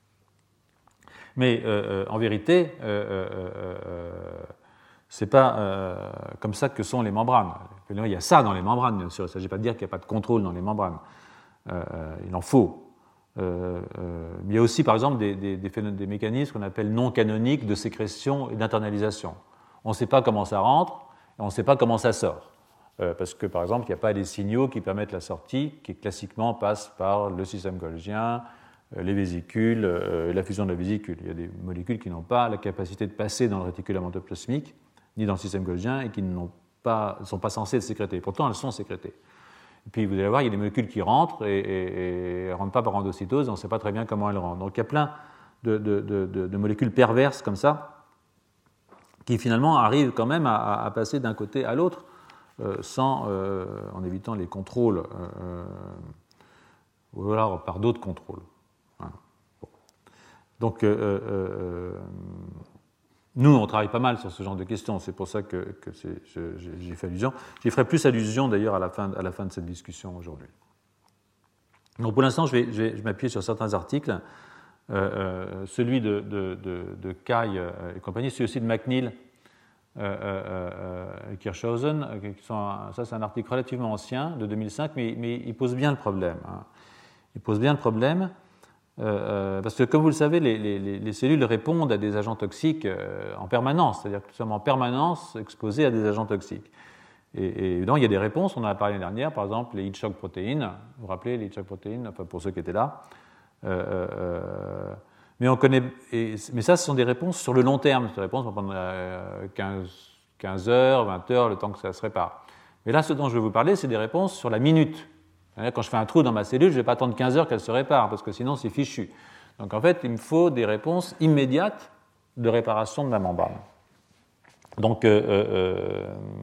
Mais euh, en vérité, euh, euh, euh, c'est pas euh, comme ça que sont les membranes. Il y a ça dans les membranes, bien sûr. Il ne s'agit pas de dire qu'il n'y a pas de contrôle dans les membranes. Euh, il en faut. Euh, euh, il y a aussi, par exemple, des, des, des, des mécanismes qu'on appelle non canoniques de sécrétion et d'internalisation. On ne sait pas comment ça rentre et on ne sait pas comment ça sort. Euh, parce que, par exemple, il n'y a pas des signaux qui permettent la sortie, qui classiquement passent par le système golgien, euh, les vésicules, euh, la fusion de la vésicule. Il y a des molécules qui n'ont pas la capacité de passer dans le réticulum endoplasmique, ni dans le système golgien, et qui ne sont pas censées être sécrétées. Pourtant, elles sont sécrétées. Et puis, vous allez voir, il y a des molécules qui rentrent et ne rentrent pas par endocytose, et on ne sait pas très bien comment elles rentrent. Donc, il y a plein de, de, de, de molécules perverses comme ça, qui finalement arrivent quand même à, à passer d'un côté à l'autre, euh, sans, euh, en évitant les contrôles, euh, ou alors par d'autres contrôles. Hein. Bon. Donc, euh, euh, nous, on travaille pas mal sur ce genre de questions, c'est pour ça que, que c'est, je, j'ai fait allusion. J'y ferai plus allusion d'ailleurs à la fin, à la fin de cette discussion aujourd'hui. Donc pour l'instant, je vais, je vais, je vais m'appuyer sur certains articles. Euh, euh, celui de, de, de, de Kai et compagnie, celui aussi de McNeil euh, euh, et Kirchhausen. Qui sont, ça, c'est un article relativement ancien, de deux mille cinq, mais, mais il pose bien le problème. Hein. Il pose bien le problème. Euh, parce que, comme vous le savez, les, les, les cellules répondent à des agents toxiques euh, en permanence, c'est-à-dire que nous sommes en permanence exposés à des agents toxiques. Et, et évidemment, il y a des réponses, on en a parlé l'année dernière, par exemple les heat shock protéines, vous vous rappelez les heat shock protéines, enfin pour ceux qui étaient là. Euh, euh, mais, on connaît, et, mais ça, ce sont des réponses sur le long terme, ces réponses vont prendre euh, quinze, quinze heures, vingt heures, le temps que ça se répare. Mais là, ce dont je vais vous parler, c'est des réponses sur la minute. Quand je fais un trou dans ma cellule, je ne vais pas attendre quinze heures qu'elle se répare, parce que sinon c'est fichu. Donc en fait, il me faut des réponses immédiates de réparation de ma membrane. Donc, euh, euh,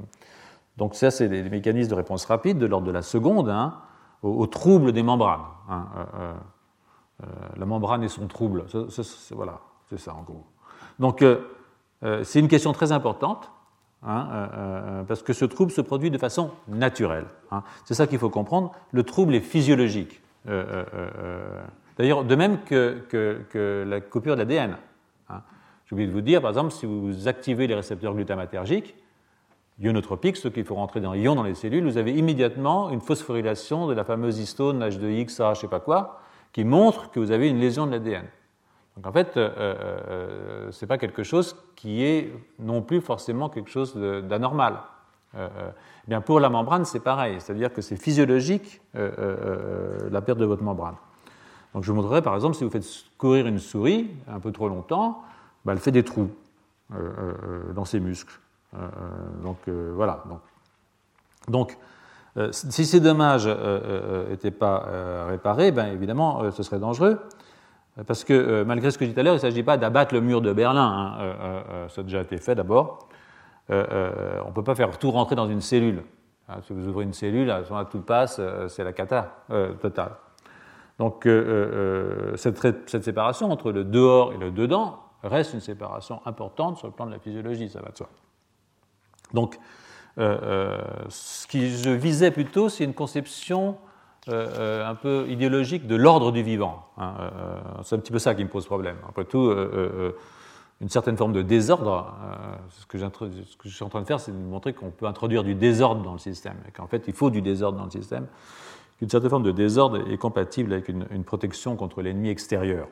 donc ça, c'est des, des mécanismes de réponse rapide de l'ordre de la seconde hein, au, au trouble des membranes. Hein, euh, euh, la membrane et son trouble, ça, ça, c'est, voilà, c'est ça en gros. Donc euh, euh, c'est une question très importante. Hein, euh, parce que ce trouble se produit de façon naturelle. Hein. C'est ça qu'il faut comprendre. Le trouble est physiologique. Euh, euh, euh, d'ailleurs, de même que, que, que la coupure de l'A D N. Hein. J'ai oublié de vous dire, par exemple, si vous activez les récepteurs glutamatergiques, ionotropiques, ceux qu'il faut rentrer dans l'ion dans les cellules, vous avez immédiatement une phosphorylation de la fameuse histone H deux X, A, je ne sais pas quoi, qui montre que vous avez une lésion de l'A D N. Donc en fait, euh, euh, ce n'est pas quelque chose qui est non plus forcément quelque chose de, d'anormal. Euh, euh, bien pour la membrane, c'est pareil, c'est-à-dire que c'est physiologique euh, euh, la perte de votre membrane. Donc je vous montrerai par exemple si vous faites courir une souris un peu trop longtemps, ben, elle fait des trous euh, euh, dans ses muscles. Euh, donc euh, voilà. Donc, donc euh, si ces dommages n'étaient euh, pas euh, réparés, ben, évidemment, euh, ce serait dangereux. Parce que, euh, malgré ce que je dis tout à l'heure, il ne s'agit pas d'abattre le mur de Berlin. Hein. Euh, euh, ça a déjà été fait d'abord. euh, euh, on ne peut pas faire tout rentrer dans une cellule. Hein, si vous ouvrez une cellule, à ce moment-là, tout passe, euh, c'est la cata euh, totale. Donc, euh, euh, cette, cette séparation entre le dehors et le dedans reste une séparation importante sur le plan de la physiologie, ça va de soi. Donc, euh, euh, ce que je visais plutôt, c'est une conception euh, un peu idéologique de l'ordre du vivant. Hein, euh, c'est un petit peu ça qui me pose problème. Après tout, euh, euh, une certaine forme de désordre, euh, ce, que ce que je suis en train de faire, c'est de montrer qu'on peut introduire du désordre dans le système, et qu'en fait, il faut du désordre dans le système, qu'une certaine forme de désordre est compatible avec une, une protection contre l'ennemi extérieur.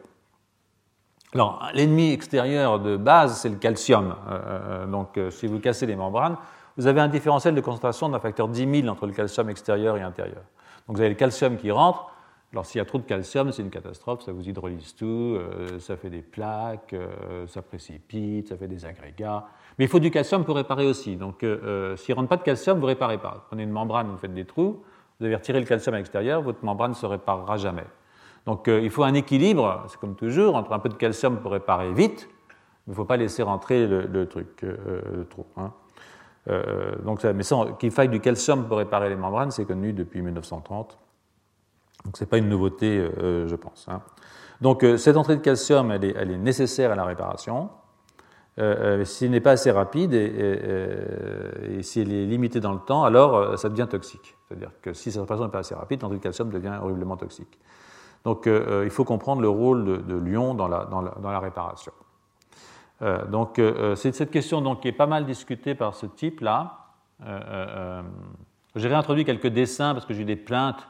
Alors, l'ennemi extérieur de base, c'est le calcium. Euh, donc, euh, si vous cassez les membranes, vous avez un différentiel de concentration d'un facteur dix mille entre le calcium extérieur et intérieur. Donc, vous avez le calcium qui rentre. Alors, s'il y a trop de calcium, c'est une catastrophe, ça vous hydrolyse tout, euh, ça fait des plaques, euh, ça précipite, ça fait des agrégats. Mais il faut du calcium pour réparer aussi. Donc, euh, s'il ne rentre pas de calcium, vous ne réparez pas. Vous prenez une membrane, vous faites des trous, vous avez retiré le calcium à l'extérieur, votre membrane ne se réparera jamais. Donc, euh, il faut un équilibre, c'est comme toujours, entre un peu de calcium pour réparer vite, mais il ne faut pas laisser rentrer le, le truc, euh, le trou. Hein. Euh, donc, ça, mais ça, qu'il faille du calcium pour réparer les membranes, c'est connu depuis mille neuf cent trente. Donc, ce n'est pas une nouveauté, euh, je pense. Hein. Donc, euh, cette entrée de calcium, elle est, elle est nécessaire à la réparation. Euh, euh, s'il n'est pas assez rapide et, et, et, et s'il est limité dans le temps, alors euh, ça devient toxique. C'est-à-dire que si cette réparation n'est pas assez rapide, l'entrée de calcium devient horriblement toxique. Donc, euh, il faut comprendre le rôle de, de l'ion dans la, dans, la, dans la réparation. Euh, donc, euh, c'est cette question donc, qui est pas mal discutée par ce type-là. Euh, euh, j'ai réintroduit quelques dessins parce que j'ai eu des plaintes.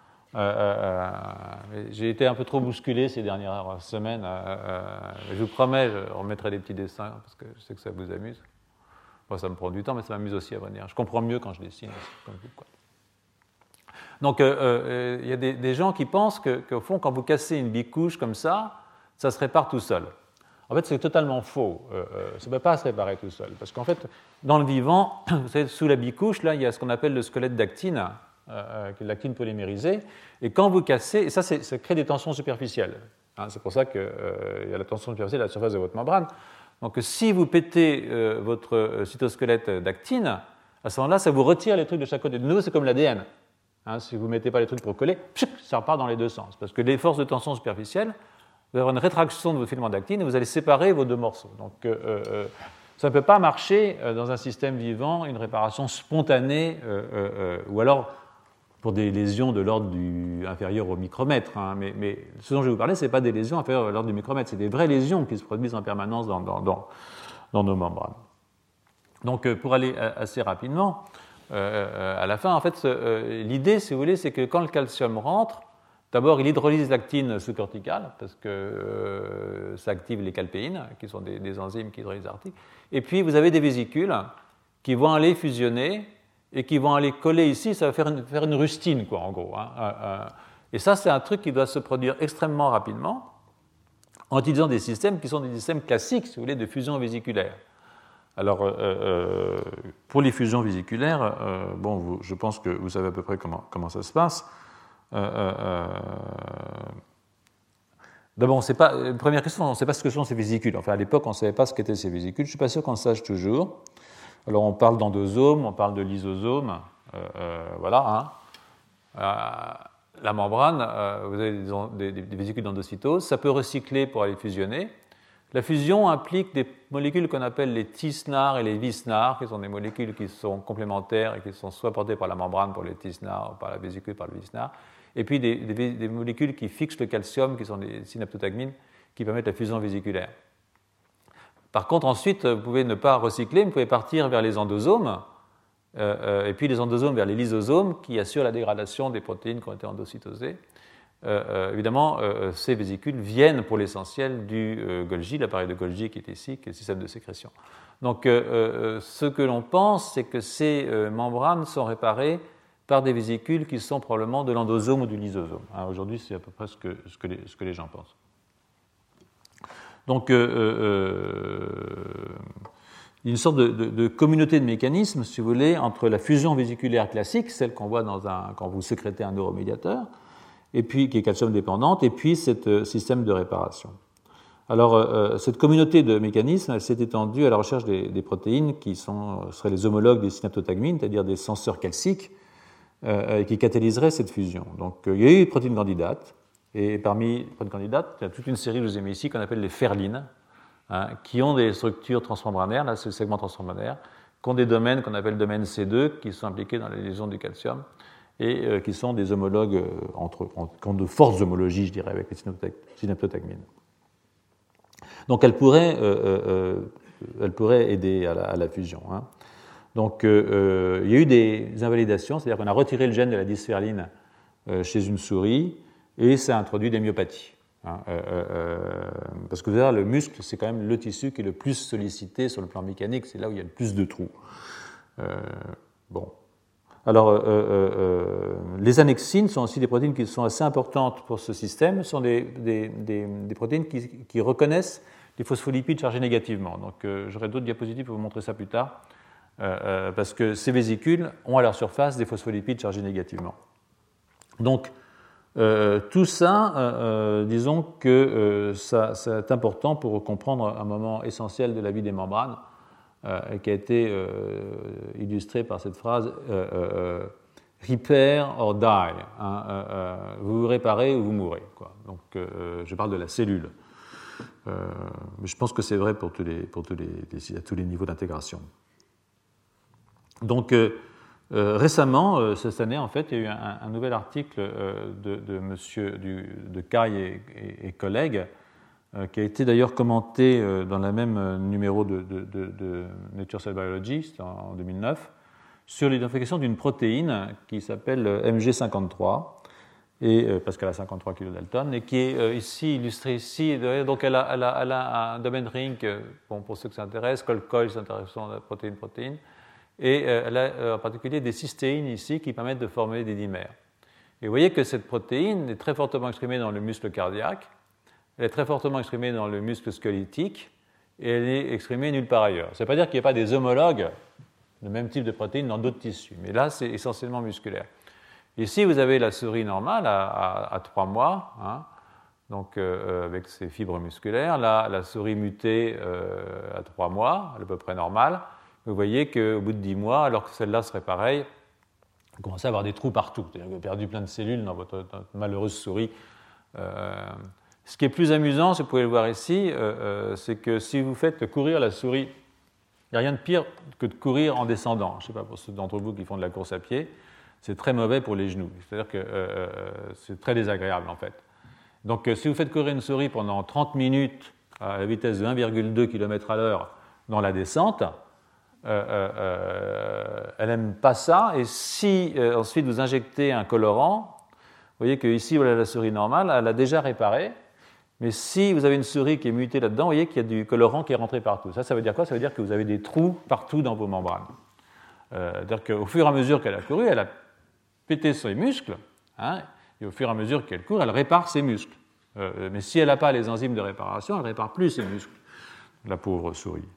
Euh, euh, j'ai été un peu trop bousculé ces dernières semaines. Euh, euh, je vous promets, je remettrai des petits dessins parce que je sais que ça vous amuse. Moi, ça me prend du temps, mais ça m'amuse aussi à vrai dire. Je comprends mieux quand je dessine, comme vous, quoi. Donc, il euh, euh, y a des, des gens qui pensent que, qu'au fond, quand vous cassez une bicouche comme ça, ça se répare tout seul. En fait, c'est totalement faux. Euh, euh, ça ne peut pas se réparer tout seul. Parce qu'en fait, dans le vivant, vous savez, sous la bicouche, là, il y a ce qu'on appelle le squelette d'actine, euh, qui est l'actine polymérisée. Et quand vous cassez, et ça, c'est, ça crée des tensions superficielles. Hein, c'est pour ça qu'il euh, y a la tension superficielle à la surface de votre membrane. Donc, si vous pétez euh, votre cytosquelette d'actine, à ce moment-là, ça vous retire les trucs de chaque côté. De nouveau, c'est comme l'A D N. Hein, si vous ne mettez pas les trucs pour coller, ça repart dans les deux sens. Parce que les forces de tension superficielle, vous allez avoir une rétraction de vos filaments d'actine et vous allez séparer vos deux morceaux. Donc, euh, euh, ça ne peut pas marcher euh, dans un système vivant, une réparation spontanée, euh, euh, ou alors pour des lésions de l'ordre du, inférieur au micromètre. Hein, mais, mais ce dont je vais vous parler, ce n'est pas des lésions inférieures à l'ordre du micromètre, c'est des vraies lésions qui se produisent en permanence dans, dans, dans, dans nos membranes. Donc, euh, pour aller assez rapidement, Euh, à la fin, en fait, euh, l'idée, si vous voulez, c'est que quand le calcium rentre, d'abord, il hydrolyse l'actine sous-corticale, parce que euh, ça active les calpéines, qui sont des, des enzymes qui hydrolysent l'artine. Et puis, vous avez des vésicules qui vont aller fusionner et qui vont aller coller ici, ça va faire une, faire une rustine, quoi, en gros. Hein. Euh, euh, et ça, c'est un truc qui doit se produire extrêmement rapidement en utilisant des systèmes qui sont des systèmes classiques, si vous voulez, de fusion vésiculaire. Alors, euh, euh, pour les fusions vésiculaires, euh, bon, vous, je pense que vous savez à peu près comment, comment ça se passe. Euh, euh, D'abord, on sait pas, première question, on ne sait pas ce que sont ces vésicules. Enfin, à l'époque, on ne savait pas ce qu'étaient ces vésicules. Je ne suis pas sûr qu'on le sache toujours. Alors, on parle d'endosomes, on parle de lysosomes. Euh, euh, voilà. Hein. Euh, la membrane, euh, vous avez des, des, des vésicules d'endocytose. Ça peut recycler pour aller fusionner. La fusion implique des molécules qu'on appelle les T-SNAR et les V-SNAR, qui sont des molécules qui sont complémentaires et qui sont soit portées par la membrane pour les T-SNAR ou par la vésicule par le V-SNAR, et puis des, des, des molécules qui fixent le calcium, qui sont des synaptotagmines, qui permettent la fusion vésiculaire. Par contre, ensuite, vous pouvez ne pas recycler, vous pouvez partir vers les endosomes, euh, et puis les endosomes vers les lysosomes, qui assurent la dégradation des protéines qui ont été endocytosées. Euh, euh, évidemment, euh, ces vésicules viennent pour l'essentiel du euh, Golgi, l'appareil de Golgi qui est ici, qui est le système de sécrétion. Donc, euh, euh, ce que l'on pense, c'est que ces euh, membranes sont réparées par des vésicules qui sont probablement de l'endosome ou du lysosome. Hein, aujourd'hui, c'est à peu près ce que, ce que, les, ce que les gens pensent. Donc, euh, euh, il y a une sorte de, de, de communauté de mécanismes, si vous voulez, entre la fusion vésiculaire classique, celle qu'on voit dans un, quand vous sécrétez un neuromédiateur, et puis qui est calcium dépendante, et puis ce système de réparation. Alors, euh, cette communauté de mécanismes, elle s'est étendue à la recherche des, des protéines qui sont, seraient les homologues des synaptotagmines, c'est-à-dire des senseurs calciques, euh, qui catalyseraient cette fusion. Donc, euh, il y a eu des protéines candidates, et parmi les protéines candidates, il y a toute une série, je vous ai mis ici, qu'on appelle les ferlines, hein, qui ont des structures transmembranaires, là c'est le segment transmembranaire, qui ont des domaines qu'on appelle domaine C deux, qui sont impliqués dans la liaison du calcium, et euh, qui sont des homologues, euh, entre eux, qui ont de fortes homologies, je dirais, avec les synaptotagmines. Donc elle pourrait, euh, euh, elle pourrait aider à la, à la fusion. Hein. Donc euh, euh, il y a eu des invalidations, c'est-à-dire qu'on a retiré le gène de la dysferline euh, chez une souris, et ça a introduit des myopathies. Hein, euh, euh, parce que vous voyez, le muscle, c'est quand même le tissu qui est le plus sollicité sur le plan mécanique, c'est là où il y a le plus de trous. Euh, bon. Alors, euh, euh, les annexines sont aussi des protéines qui sont assez importantes pour ce système. Ce sont des, des, des, des protéines qui, qui reconnaissent les phospholipides chargés négativement. Donc, euh, j'aurai d'autres diapositives pour vous montrer ça plus tard, euh, euh, parce que ces vésicules ont à leur surface des phospholipides chargés négativement. Donc, Euh, tout ça, euh, euh, disons que euh, ça, ça est important pour comprendre un moment essentiel de la vie des membranes, euh, qui a été euh, illustré par cette phrase euh, euh, « repair or die hein, », euh, euh, vous vous réparez ou vous mourrez. Quoi. Donc, euh, je parle de la cellule. Euh, mais je pense que c'est vrai pour tous les, pour tous les, les, à tous les niveaux d'intégration. Donc, euh, Euh, récemment, euh, cette année, en fait, il y a eu un, un nouvel article euh, de, de, monsieur, du, de Kai et, et, et collègues, euh, qui a été d'ailleurs commenté euh, dans le même numéro de, de, de, de Nature Cell Biology, en deux mille neuf, sur l'identification d'une protéine qui s'appelle M G cinquante-trois, et, euh, parce qu'elle a cinquante-trois kilodalton, et qui est euh, ici illustrée ici. Donc, elle a, elle a, elle a un domaine ring, euh, bon, pour ceux qui s'intéressent, col-col s'intéressant à la protéine-protéine. Et elle a en particulier des cystéines ici qui permettent de former des dimères. Et vous voyez que cette protéine est très fortement exprimée dans le muscle cardiaque, elle est très fortement exprimée dans le muscle squelettique, et elle est exprimée nulle part ailleurs. Ça ne veut pas dire qu'il n'y a pas des homologues de même type de protéines dans d'autres tissus, mais là c'est essentiellement musculaire. Ici vous avez la souris normale à, à, à trois mois, hein, donc euh, avec ses fibres musculaires. Là, la souris mutée euh, à trois mois, à peu près normale. Vous voyez qu'au bout de dix mois, alors que celle-là serait pareille, vous commencez à avoir des trous partout. C'est-à-dire que vous avez perdu plein de cellules dans votre, dans votre malheureuse souris. Euh, ce qui est plus amusant, si vous pouvez le voir ici, euh, euh, c'est que si vous faites courir la souris, il n'y a rien de pire que de courir en descendant. Je ne sais pas pour ceux d'entre vous qui font de la course à pied, c'est très mauvais pour les genoux. C'est-à-dire que euh, c'est très désagréable en fait. Donc euh, si vous faites courir une souris pendant trente minutes à la vitesse de un virgule deux kilomètres à l'heure dans la descente, Euh, euh, elle n'aime pas ça, et si euh, ensuite vous injectez un colorant, vous voyez qu'ici, voilà la souris normale, elle a déjà réparé, mais si vous avez une souris qui est mutée là-dedans, vous voyez qu'il y a du colorant qui est rentré partout. Ça, ça veut dire quoi? Ça veut dire que vous avez des trous partout dans vos membranes. Euh, c'est-à-dire qu'au fur et à mesure qu'elle a couru, elle a pété ses muscles, hein, et au fur et à mesure qu'elle court, elle répare ses muscles. Euh, mais si elle n'a pas les enzymes de réparation, elle ne répare plus ses muscles, la pauvre souris.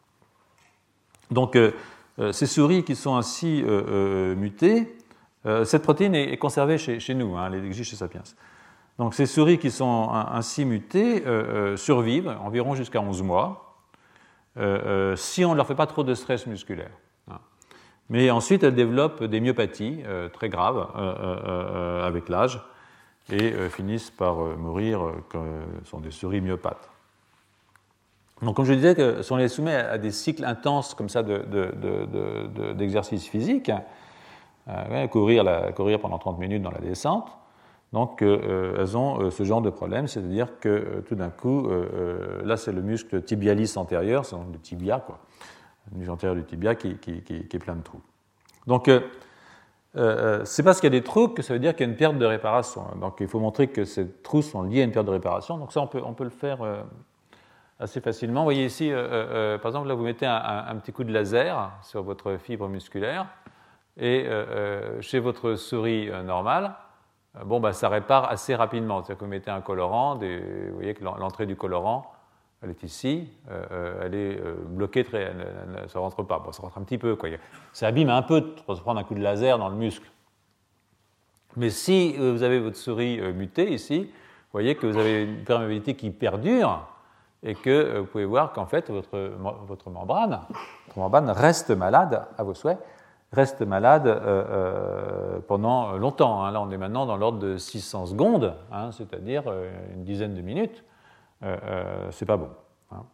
Donc, euh, euh, ces souris qui sont ainsi euh, euh, mutées, euh, cette protéine est, est conservée chez, chez nous, hein, elle existe chez Sapiens. Donc, ces souris qui sont ainsi mutées euh, euh, survivent environ jusqu'à onze mois, euh, euh, si on ne leur fait pas trop de stress musculaire. Hein. Mais ensuite, elles développent des myopathies euh, très graves euh, euh, avec l'âge et euh, finissent par euh, mourir euh, quand ce sont des souris myopathes. Donc, comme je disais, que si on les soumet à des cycles intenses comme ça de, de, de, de, d'exercice physique, euh, courir, la, courir pendant trente minutes dans la descente, donc euh, elles ont euh, ce genre de problème, c'est-à-dire que euh, tout d'un coup, euh, là c'est le muscle tibialis antérieur, c'est le tibia, quoi, le muscle antérieur du tibia qui, qui, qui, qui est plein de trous. Donc, euh, euh, c'est parce qu'il y a des trous que ça veut dire qu'il y a une perte de réparation. Donc, il faut montrer que ces trous sont liés à une perte de réparation. Donc, ça, on peut, on peut le faire Euh, assez facilement. Vous voyez ici, euh, euh, par exemple, là, vous mettez un, un, un petit coup de laser sur votre fibre musculaire et euh, euh, chez votre souris euh, normale, euh, bon, bah, ça répare assez rapidement. C'est-à-dire que vous mettez un colorant, des, vous voyez que l'entrée du colorant, elle est ici, euh, elle est euh, bloquée, très, elle, elle, ça ne rentre pas. Bon, ça rentre un petit peu, quoi. Ça abîme un peu de se prendre un coup de laser dans le muscle. Mais si vous avez votre souris euh, mutée ici, vous voyez que vous avez une perméabilité qui perdure. et que vous pouvez voir qu'en fait, votre, votre, membrane, votre membrane reste malade, à vos souhaits, reste malade euh, euh, pendant longtemps. Hein. Là, on est maintenant dans l'ordre de six cents secondes, hein, c'est-à-dire une dizaine de minutes. Euh, euh, c'est pas bon. Hein.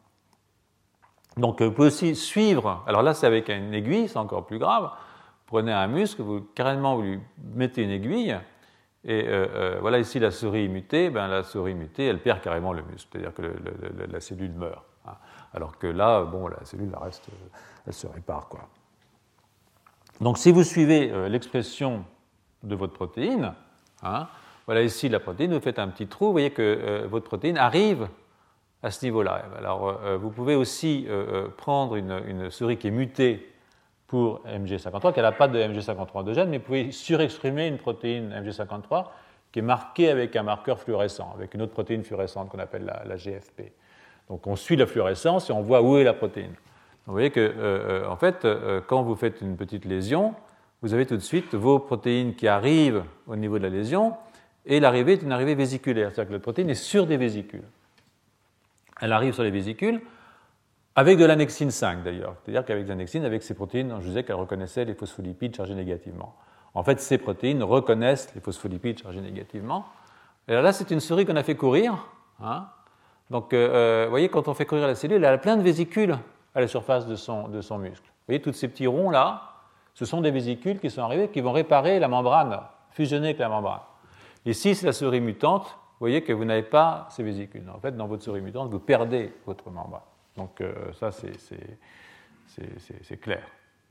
Donc, vous pouvez aussi suivre. Alors là, c'est avec une aiguille, c'est encore plus grave. Vous prenez un muscle, vous carrément vous lui mettez une aiguille, et euh, euh, voilà ici la souris mutée. Ben, la souris mutée, elle perd carrément le muscle, c'est-à-dire que le, le, la cellule meurt. Hein. Alors que là, bon, la cellule, elle reste, elle se répare, quoi. Donc, si vous suivez euh, l'expression de votre protéine, hein, voilà ici la protéine, vous faites un petit trou, vous voyez que euh, votre protéine arrive à ce niveau-là. Alors, euh, vous pouvez aussi euh, prendre une, une souris qui est mutée pour M G cinquante-trois, qui n'a pas de M G cinquante-trois endogène, mais vous pouvez surexprimer une protéine M G cinquante-trois qui est marquée avec un marqueur fluorescent, avec une autre protéine fluorescente qu'on appelle la, la G F P. Donc, on suit la fluorescence et on voit où est la protéine. Vous voyez que, euh, en fait, euh, quand vous faites une petite lésion, vous avez tout de suite vos protéines qui arrivent au niveau de la lésion, et l'arrivée est une arrivée vésiculaire, c'est-à-dire que la protéine est sur des vésicules. Elle arrive sur les vésicules avec de l'annexine cinq, d'ailleurs. C'est-à-dire qu'avec l'annexine, avec ces protéines, je disais qu'elles reconnaissaient les phospholipides chargés négativement. En fait, ces protéines reconnaissent les phospholipides chargés négativement. Et là, c'est une souris qu'on a fait courir. Hein. Donc, euh, vous voyez, quand on fait courir la cellule, elle a plein de vésicules à la surface de son, de son muscle. Vous voyez, tous ces petits ronds-là, ce sont des vésicules qui sont arrivées, qui vont réparer la membrane, fusionner avec la membrane. Ici, c'est la souris mutante. Vous voyez que vous n'avez pas ces vésicules. En fait, dans votre souris mutante, vous perdez votre membrane. Donc, euh, ça, c'est, c'est, c'est, c'est, c'est clair.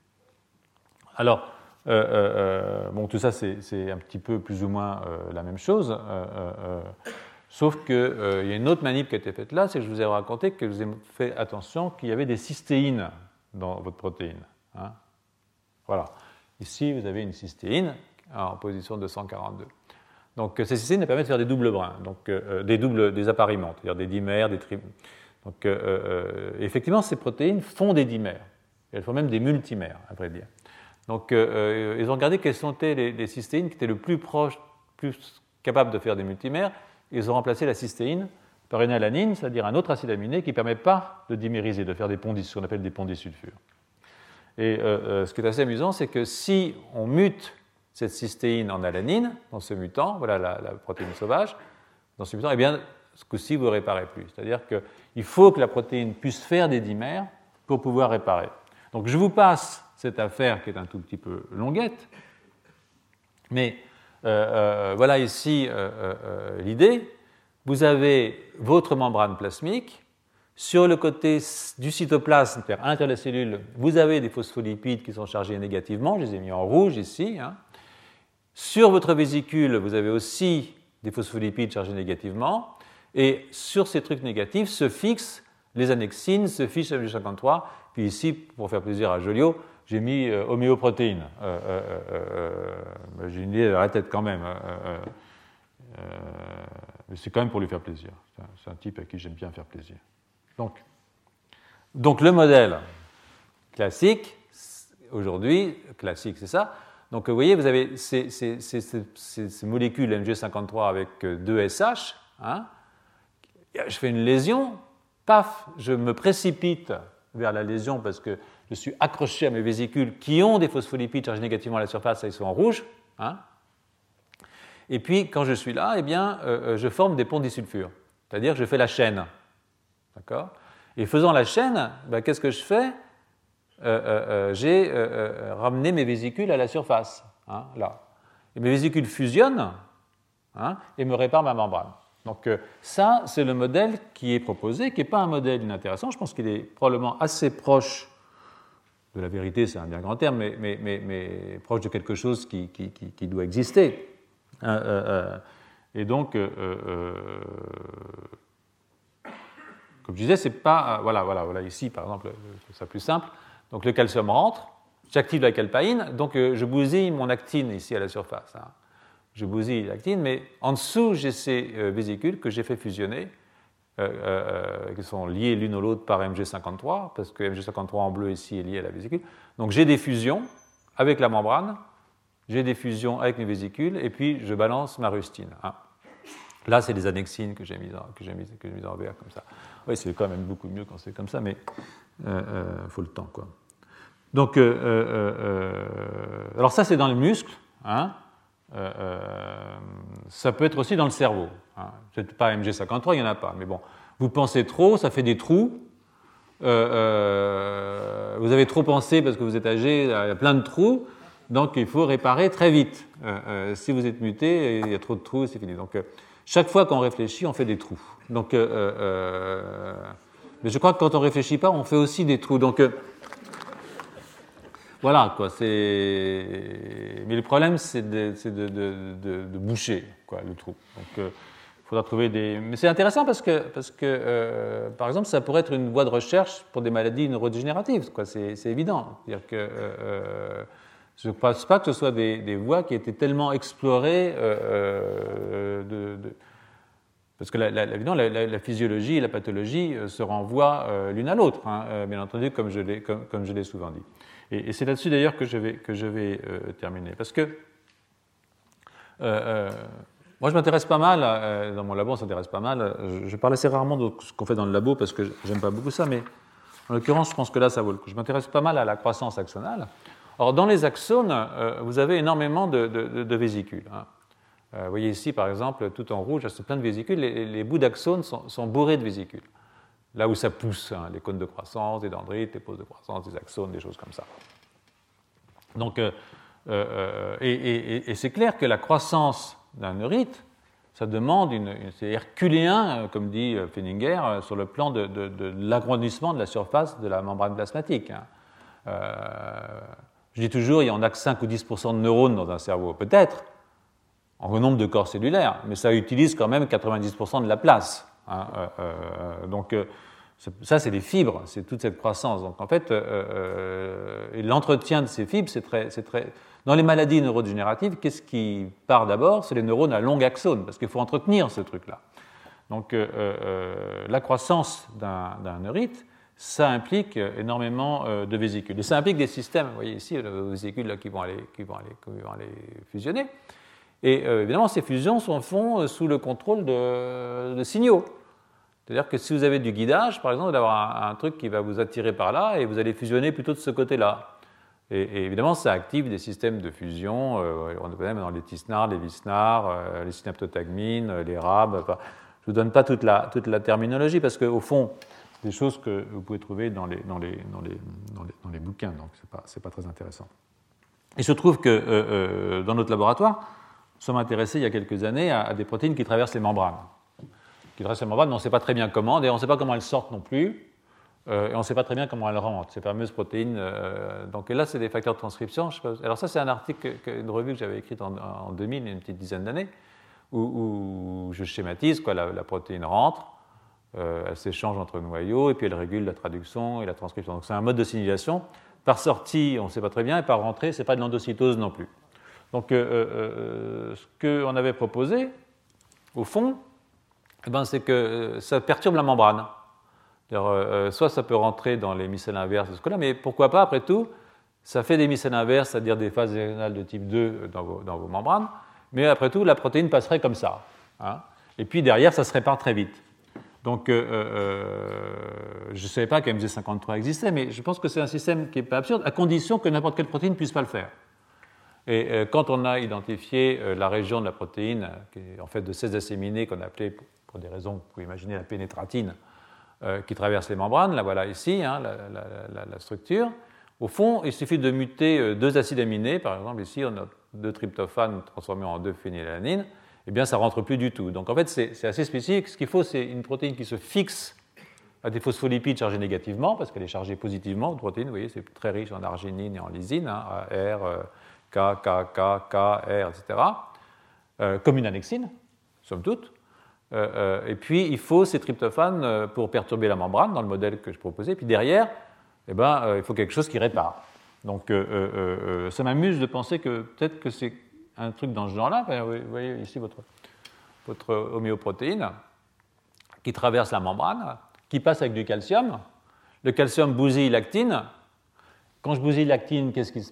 Alors, euh, euh, bon, tout ça, c'est, c'est un petit peu plus ou moins euh, la même chose. Euh, euh, Sauf qu'il euh, y a une autre manip qui a été faite là, c'est que je vous ai raconté que je vous ai fait attention qu'il y avait des cystéines dans votre protéine. Hein. Voilà. Ici, vous avez une cystéine en position deux cent quarante-deux. Donc, ces cystéines permettent de faire des doubles brins, donc euh, des doubles, des appariements, c'est-à-dire des dimères, des trimères. Donc, euh, euh, effectivement, ces protéines font des dimères. Elles font même des multimères, à vrai dire. Donc, euh, ils ont regardé quelles étaient les, les cystéines qui étaient le plus proches, plus capables de faire des multimères. Ils ont remplacé la cystéine par une alanine, c'est-à-dire un autre acide aminé qui ne permet pas de dimériser, de faire des ponts, ce qu'on appelle des ponts disulfures. Et euh, euh, ce qui est assez amusant, c'est que si on mute cette cystéine en alanine, dans ce mutant, voilà la, la protéine sauvage, dans ce mutant, eh bien, ce coup-ci, vous ne réparez plus. C'est-à-dire qu'il faut que la protéine puisse faire des dimères pour pouvoir réparer. Donc, je vous passe cette affaire qui est un tout petit peu longuette, mais euh, euh, voilà ici euh, euh, l'idée. Vous avez votre membrane plasmique. Sur le côté du cytoplasme, c'est-à-dire à l'intérieur de la cellule, vous avez des phospholipides qui sont chargés négativement. Je les ai mis en rouge ici. Hein. Sur votre vésicule, vous avez aussi des phospholipides chargés négativement. Et sur ces trucs négatifs se fixent les annexines, se fiche M G cinquante-trois. Puis ici, pour faire plaisir à Joliot, j'ai mis euh, homéoprotéines. Euh, euh, euh, euh, j'ai une idée à la tête quand même. Euh, euh, euh, mais c'est quand même pour lui faire plaisir. C'est un, c'est un type à qui j'aime bien faire plaisir. Donc, donc le modèle classique, aujourd'hui, classique c'est ça. Donc vous voyez, vous avez ces, ces, ces, ces, ces molécules M G cinquante-trois avec deux S H. Hein. Je fais une lésion, paf, je me précipite vers la lésion parce que je suis accroché à mes vésicules qui ont des phospholipides chargés négativement à la surface, ça, ils sont en rouge. Hein. Et puis, quand je suis là, eh bien, euh, je forme des ponts disulfures, c'est-à-dire que je fais la chaîne. D'accord ? Et faisant la chaîne, ben, qu'est-ce que je fais ? euh, euh, euh, J'ai euh, euh, ramené mes vésicules à la surface, hein, là. Et mes vésicules fusionnent hein, et me réparent ma membrane. Donc euh, ça, c'est le modèle qui est proposé, qui n'est pas un modèle inintéressant. Je pense qu'il est probablement assez proche de la vérité, c'est un bien grand terme, mais, mais, mais, mais proche de quelque chose qui, qui, qui, qui doit exister. Euh, euh, et donc, euh, euh, comme je disais, c'est pas... Euh, voilà, voilà, voilà, ici, par exemple, c'est plus simple. Donc, le calcium rentre, j'active la calpaïne, donc euh, je bousille mon actine ici à la surface. Hein. Je bousille l'actine, mais en dessous, j'ai ces euh, vésicules que j'ai fait fusionner, euh, euh, qui sont liées l'une à l'autre par M G cinquante-trois, parce que M G cinquante-trois en bleu ici est lié à la vésicule. Donc, j'ai des fusions avec la membrane, j'ai des fusions avec mes vésicules, et puis je balance ma rustine. Hein. Là, c'est des annexines que j'ai mises en, que j'ai mises, que j'ai mises en vert comme ça. Oui, c'est quand même beaucoup mieux quand c'est comme ça, mais il euh, euh, faut le temps, quoi. Donc, euh, euh, euh, alors ça, c'est dans les muscles. Hein. Euh, euh, ça peut être aussi dans le cerveau. Hein. C'est pas M G cinquante-trois, il n'y en a pas. Mais bon, vous pensez trop, ça fait des trous. Euh, euh, vous avez trop pensé parce que vous êtes âgé, il y a plein de trous. Donc, il faut réparer très vite. Euh, euh, si vous êtes muté, il y a trop de trous, c'est fini. Donc, euh, chaque fois qu'on réfléchit, on fait des trous. Donc, euh, euh, mais je crois que quand on ne réfléchit pas, on fait aussi des trous. Donc, euh, voilà, quoi. C'est... Mais le problème, c'est de, c'est de, de, de, de boucher, quoi, le trou. Donc, euh, il faudra trouver des. Mais c'est intéressant parce que, parce que euh, par exemple, ça pourrait être une voie de recherche pour des maladies neurodégénératives, quoi. C'est, c'est évident. C'est-à-dire que euh, je ne pense pas que ce soit des, des voies qui étaient tellement explorées euh, de, de... Parce que la, la, évidemment, la, la, la physiologie et la pathologie se renvoient euh, l'une à l'autre, hein, euh, bien entendu, comme je l'ai, comme, comme je l'ai souvent dit. Et, et c'est là-dessus d'ailleurs que je vais, que je vais euh, terminer. Parce que euh, euh, moi, je m'intéresse pas mal, euh, dans mon labo, on s'intéresse pas mal. Je, je parle assez rarement de ce qu'on fait dans le labo parce que j'aime pas beaucoup ça, mais en l'occurrence, je pense que là, ça vaut le coup. Je m'intéresse pas mal à la croissance axonale. Or, dans les axones, euh, vous avez énormément de, de, de vésicules. Hein. Euh, vous voyez ici, par exemple, tout en rouge, c'est plein de vésicules. Les, les bouts d'axones sont, sont bourrés de vésicules. Là où ça pousse, hein, les cônes de croissance, des dendrites, les poses de croissance, des axones, des choses comme ça. Donc, euh, euh, et, et, et c'est clair que la croissance d'un neurite, ça demande une, une c'est herculéen, comme dit Feininger, sur le plan de, de, de l'agrandissement de la surface de la membrane plasmatique. Hein. Euh, je dis toujours, il y en a que cinq ou dix pour cent de neurones dans un cerveau, peut-être, en nombre de corps cellulaires, mais ça utilise quand même quatre-vingt-dix pour cent de la place. Hein. Euh, euh, donc, euh, ça, c'est des fibres, c'est toute cette croissance. Donc, en fait, euh, euh, et l'entretien de ces fibres, c'est très, c'est très... Dans les maladies neurodégénératives, qu'est-ce qui part d'abord? C'est les neurones à long axone, parce qu'il faut entretenir ce truc-là. Donc, euh, euh, la croissance d'un, d'un neurite, ça implique énormément euh, de vésicules. Et ça implique des systèmes, vous voyez ici, les vésicules là, qui, vont aller, qui, vont aller, qui vont aller fusionner. Et euh, évidemment, ces fusions se font sous le contrôle de, de signaux. C'est-à-dire que si vous avez du guidage, par exemple, d'avoir un, un truc qui va vous attirer par là et vous allez fusionner plutôt de ce côté-là. Et, et évidemment, ça active des systèmes de fusion, euh, on connaît maintenant les tisnards, les visnards, euh, les synaptotagmines, les R A B. Enfin, je ne vous donne pas toute la, toute la terminologie parce qu'au fond, c'est des choses que vous pouvez trouver dans les, dans les, dans les, dans les, dans les bouquins, donc ce n'est pas, c'est pas très intéressant. Il se trouve que euh, euh, dans notre laboratoire, nous sommes intéressés il y a quelques années à, à des protéines qui traversent les membranes. Qui traversent les membranes, mais on ne sait pas très bien comment, d'ailleurs on ne sait pas comment elles sortent non plus. Euh, et on ne sait pas très bien comment elles rentrent, ces fameuses protéines. Euh, donc là, c'est des facteurs de transcription. Je sais pas, alors ça, c'est un article, que, une revue que j'avais écrite en, en deux mille, une petite dizaine d'années, où, où je schématise, quoi, la, la protéine rentre, euh, elle s'échange entre noyaux, et puis elle régule la traduction et la transcription. Donc c'est un mode de signalisation. Par sortie, on ne sait pas très bien, et par rentrée, ce n'est pas de l'endocytose non plus. Donc euh, euh, ce qu'on avait proposé, au fond, eh ben, c'est que ça perturbe la membrane. Euh, soit ça peut rentrer dans les micelles inverses de ce cas-là, mais pourquoi pas, après tout, ça fait des micelles inverses, c'est-à-dire des phases hexagonales de type deux dans vos, dans vos membranes, mais après tout, la protéine passerait comme ça. Hein, et puis derrière, ça se répare très vite. Donc, euh, euh, je ne savais pas qu'M G cinquante-trois existait, mais je pense que c'est un système qui n'est pas absurde, à condition que n'importe quelle protéine ne puisse pas le faire. Et euh, quand on a identifié euh, la région de la protéine, qui est en fait de seize acéminés, qu'on appelait, pour, pour des raisons que vous pouvez imaginer, la pénétratine, Euh, qui traverse les membranes, la voilà ici, hein, la, la, la, la structure. Au fond, il suffit de muter euh, deux acides aminés, par exemple ici on a deux tryptophanes transformés en deux phénylalanine, et bien ça ne rentre plus du tout. Donc en fait c'est, c'est assez spécifique. Ce qu'il faut, c'est une protéine qui se fixe à des phospholipides chargés négativement, parce qu'elle est chargée positivement, une protéine, vous voyez, c'est très riche en arginine et en lysine, hein, R, euh, K, K, K, K, R, et cetera, euh, comme une annexine, somme toute. Euh, euh, et puis, il faut ces tryptophanes euh, pour perturber la membrane, dans le modèle que je proposais. Puis derrière, eh ben, euh, il faut quelque chose qui répare. Donc, euh, euh, euh, ça m'amuse de penser que peut-être que c'est un truc dans ce genre-là. Enfin, vous voyez ici votre, votre homéoprotéine qui traverse la membrane, qui passe avec du calcium. Le calcium bousille l'actine. Quand je bousille l'actine, qu'est-ce qui se passe ?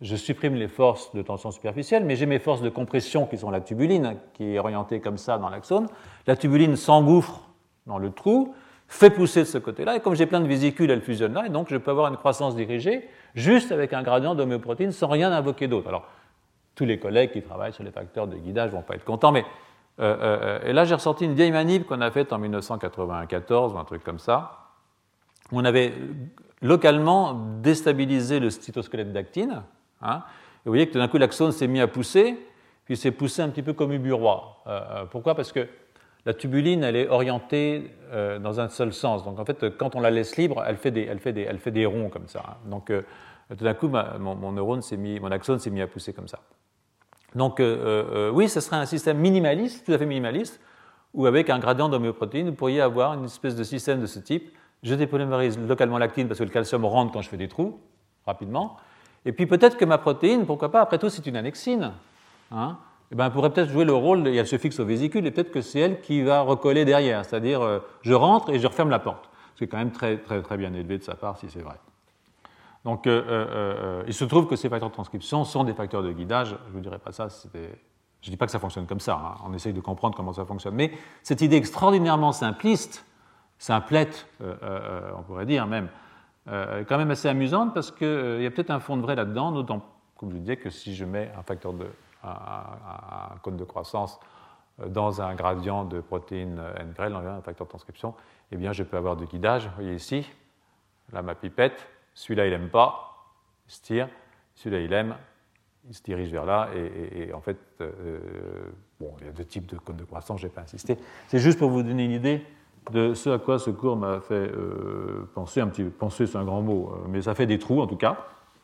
je supprime les forces de tension superficielle, mais j'ai mes forces de compression qui sont la tubuline, qui est orientée comme ça dans l'axone. La tubuline s'engouffre dans le trou, fait pousser de ce côté-là, et comme j'ai plein de vésicules, elle fusionne là, et donc je peux avoir une croissance dirigée juste avec un gradient d'homéoprotéine sans rien invoquer d'autre. Alors, tous les collègues qui travaillent sur les facteurs de guidage ne vont pas être contents, mais euh, euh, et là j'ai ressorti une vieille manip qu'on a faite en dix-neuf cent quatre-vingt-quatorze ou un truc comme ça. On avait localement déstabilisé le cytosquelette d'actine, hein, et vous voyez que tout d'un coup l'axone s'est mis à pousser, puis s'est poussé un petit peu comme uburois. Euh, pourquoi ? Parce que la tubuline, elle est orientée euh, dans un seul sens. Donc, en fait, quand on la laisse libre, elle fait des, elle fait des, elle fait des ronds comme ça. Hein. Donc, euh, tout d'un coup, ma, mon, mon neurone s'est mis, mon axone s'est mis à pousser comme ça. Donc, euh, euh, oui, ce serait un système minimaliste, tout à fait minimaliste, où avec un gradient d'homéoprotéine, vous pourriez avoir une espèce de système de ce type. Je dépolymérise localement l'actine parce que le calcium rentre quand je fais des trous, rapidement. Et puis, peut-être que ma protéine, pourquoi pas, après tout, c'est une annexine. Hein. Eh ben, elle pourrait peut-être jouer le rôle, et elle se fixe aux vésicules, et peut-être que c'est elle qui va recoller derrière, c'est-à-dire euh, je rentre et je referme la porte. C'est quand même très, très, très bien élevé de sa part, si c'est vrai. Donc, euh, euh, euh, il se trouve que ces facteurs de transcription sont des facteurs de guidage. Je ne vous dirai pas ça, c'était... je ne dis pas que ça fonctionne comme ça, hein. On essaye de comprendre comment ça fonctionne. Mais cette idée extraordinairement simpliste, simplette, euh, euh, on pourrait dire même, euh, est quand même assez amusante parce qu'il euh, y a peut-être un fond de vrai là-dedans, d'autant, comme je vous disais, que si je mets un facteur de un cône de croissance dans un gradient de protéine N G R E L, un facteur de transcription, eh bien, je peux avoir du guidage. Vous voyez ici, là, ma pipette, celui-là, il n'aime pas, il se tire, celui-là, il aime, il se dirige vers là, et, et, et en fait, euh, bon, il y a deux types de cônes de croissance, je n'ai pas insisté. C'est juste pour vous donner une idée de ce à quoi ce cours m'a fait euh, penser, un petit peu, penser, c'est un grand mot, mais ça fait des trous, en tout cas.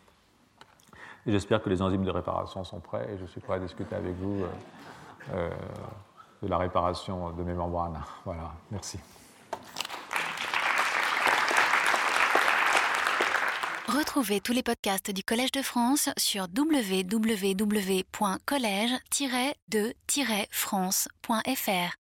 Et j'espère que les enzymes de réparation sont prêts et je suis prêt à discuter avec vous euh, euh, de la réparation de mes membranes. Voilà, merci.
Retrouvez tous les podcasts du Collège de France sur w w w point collège tiret de tiret france point f r.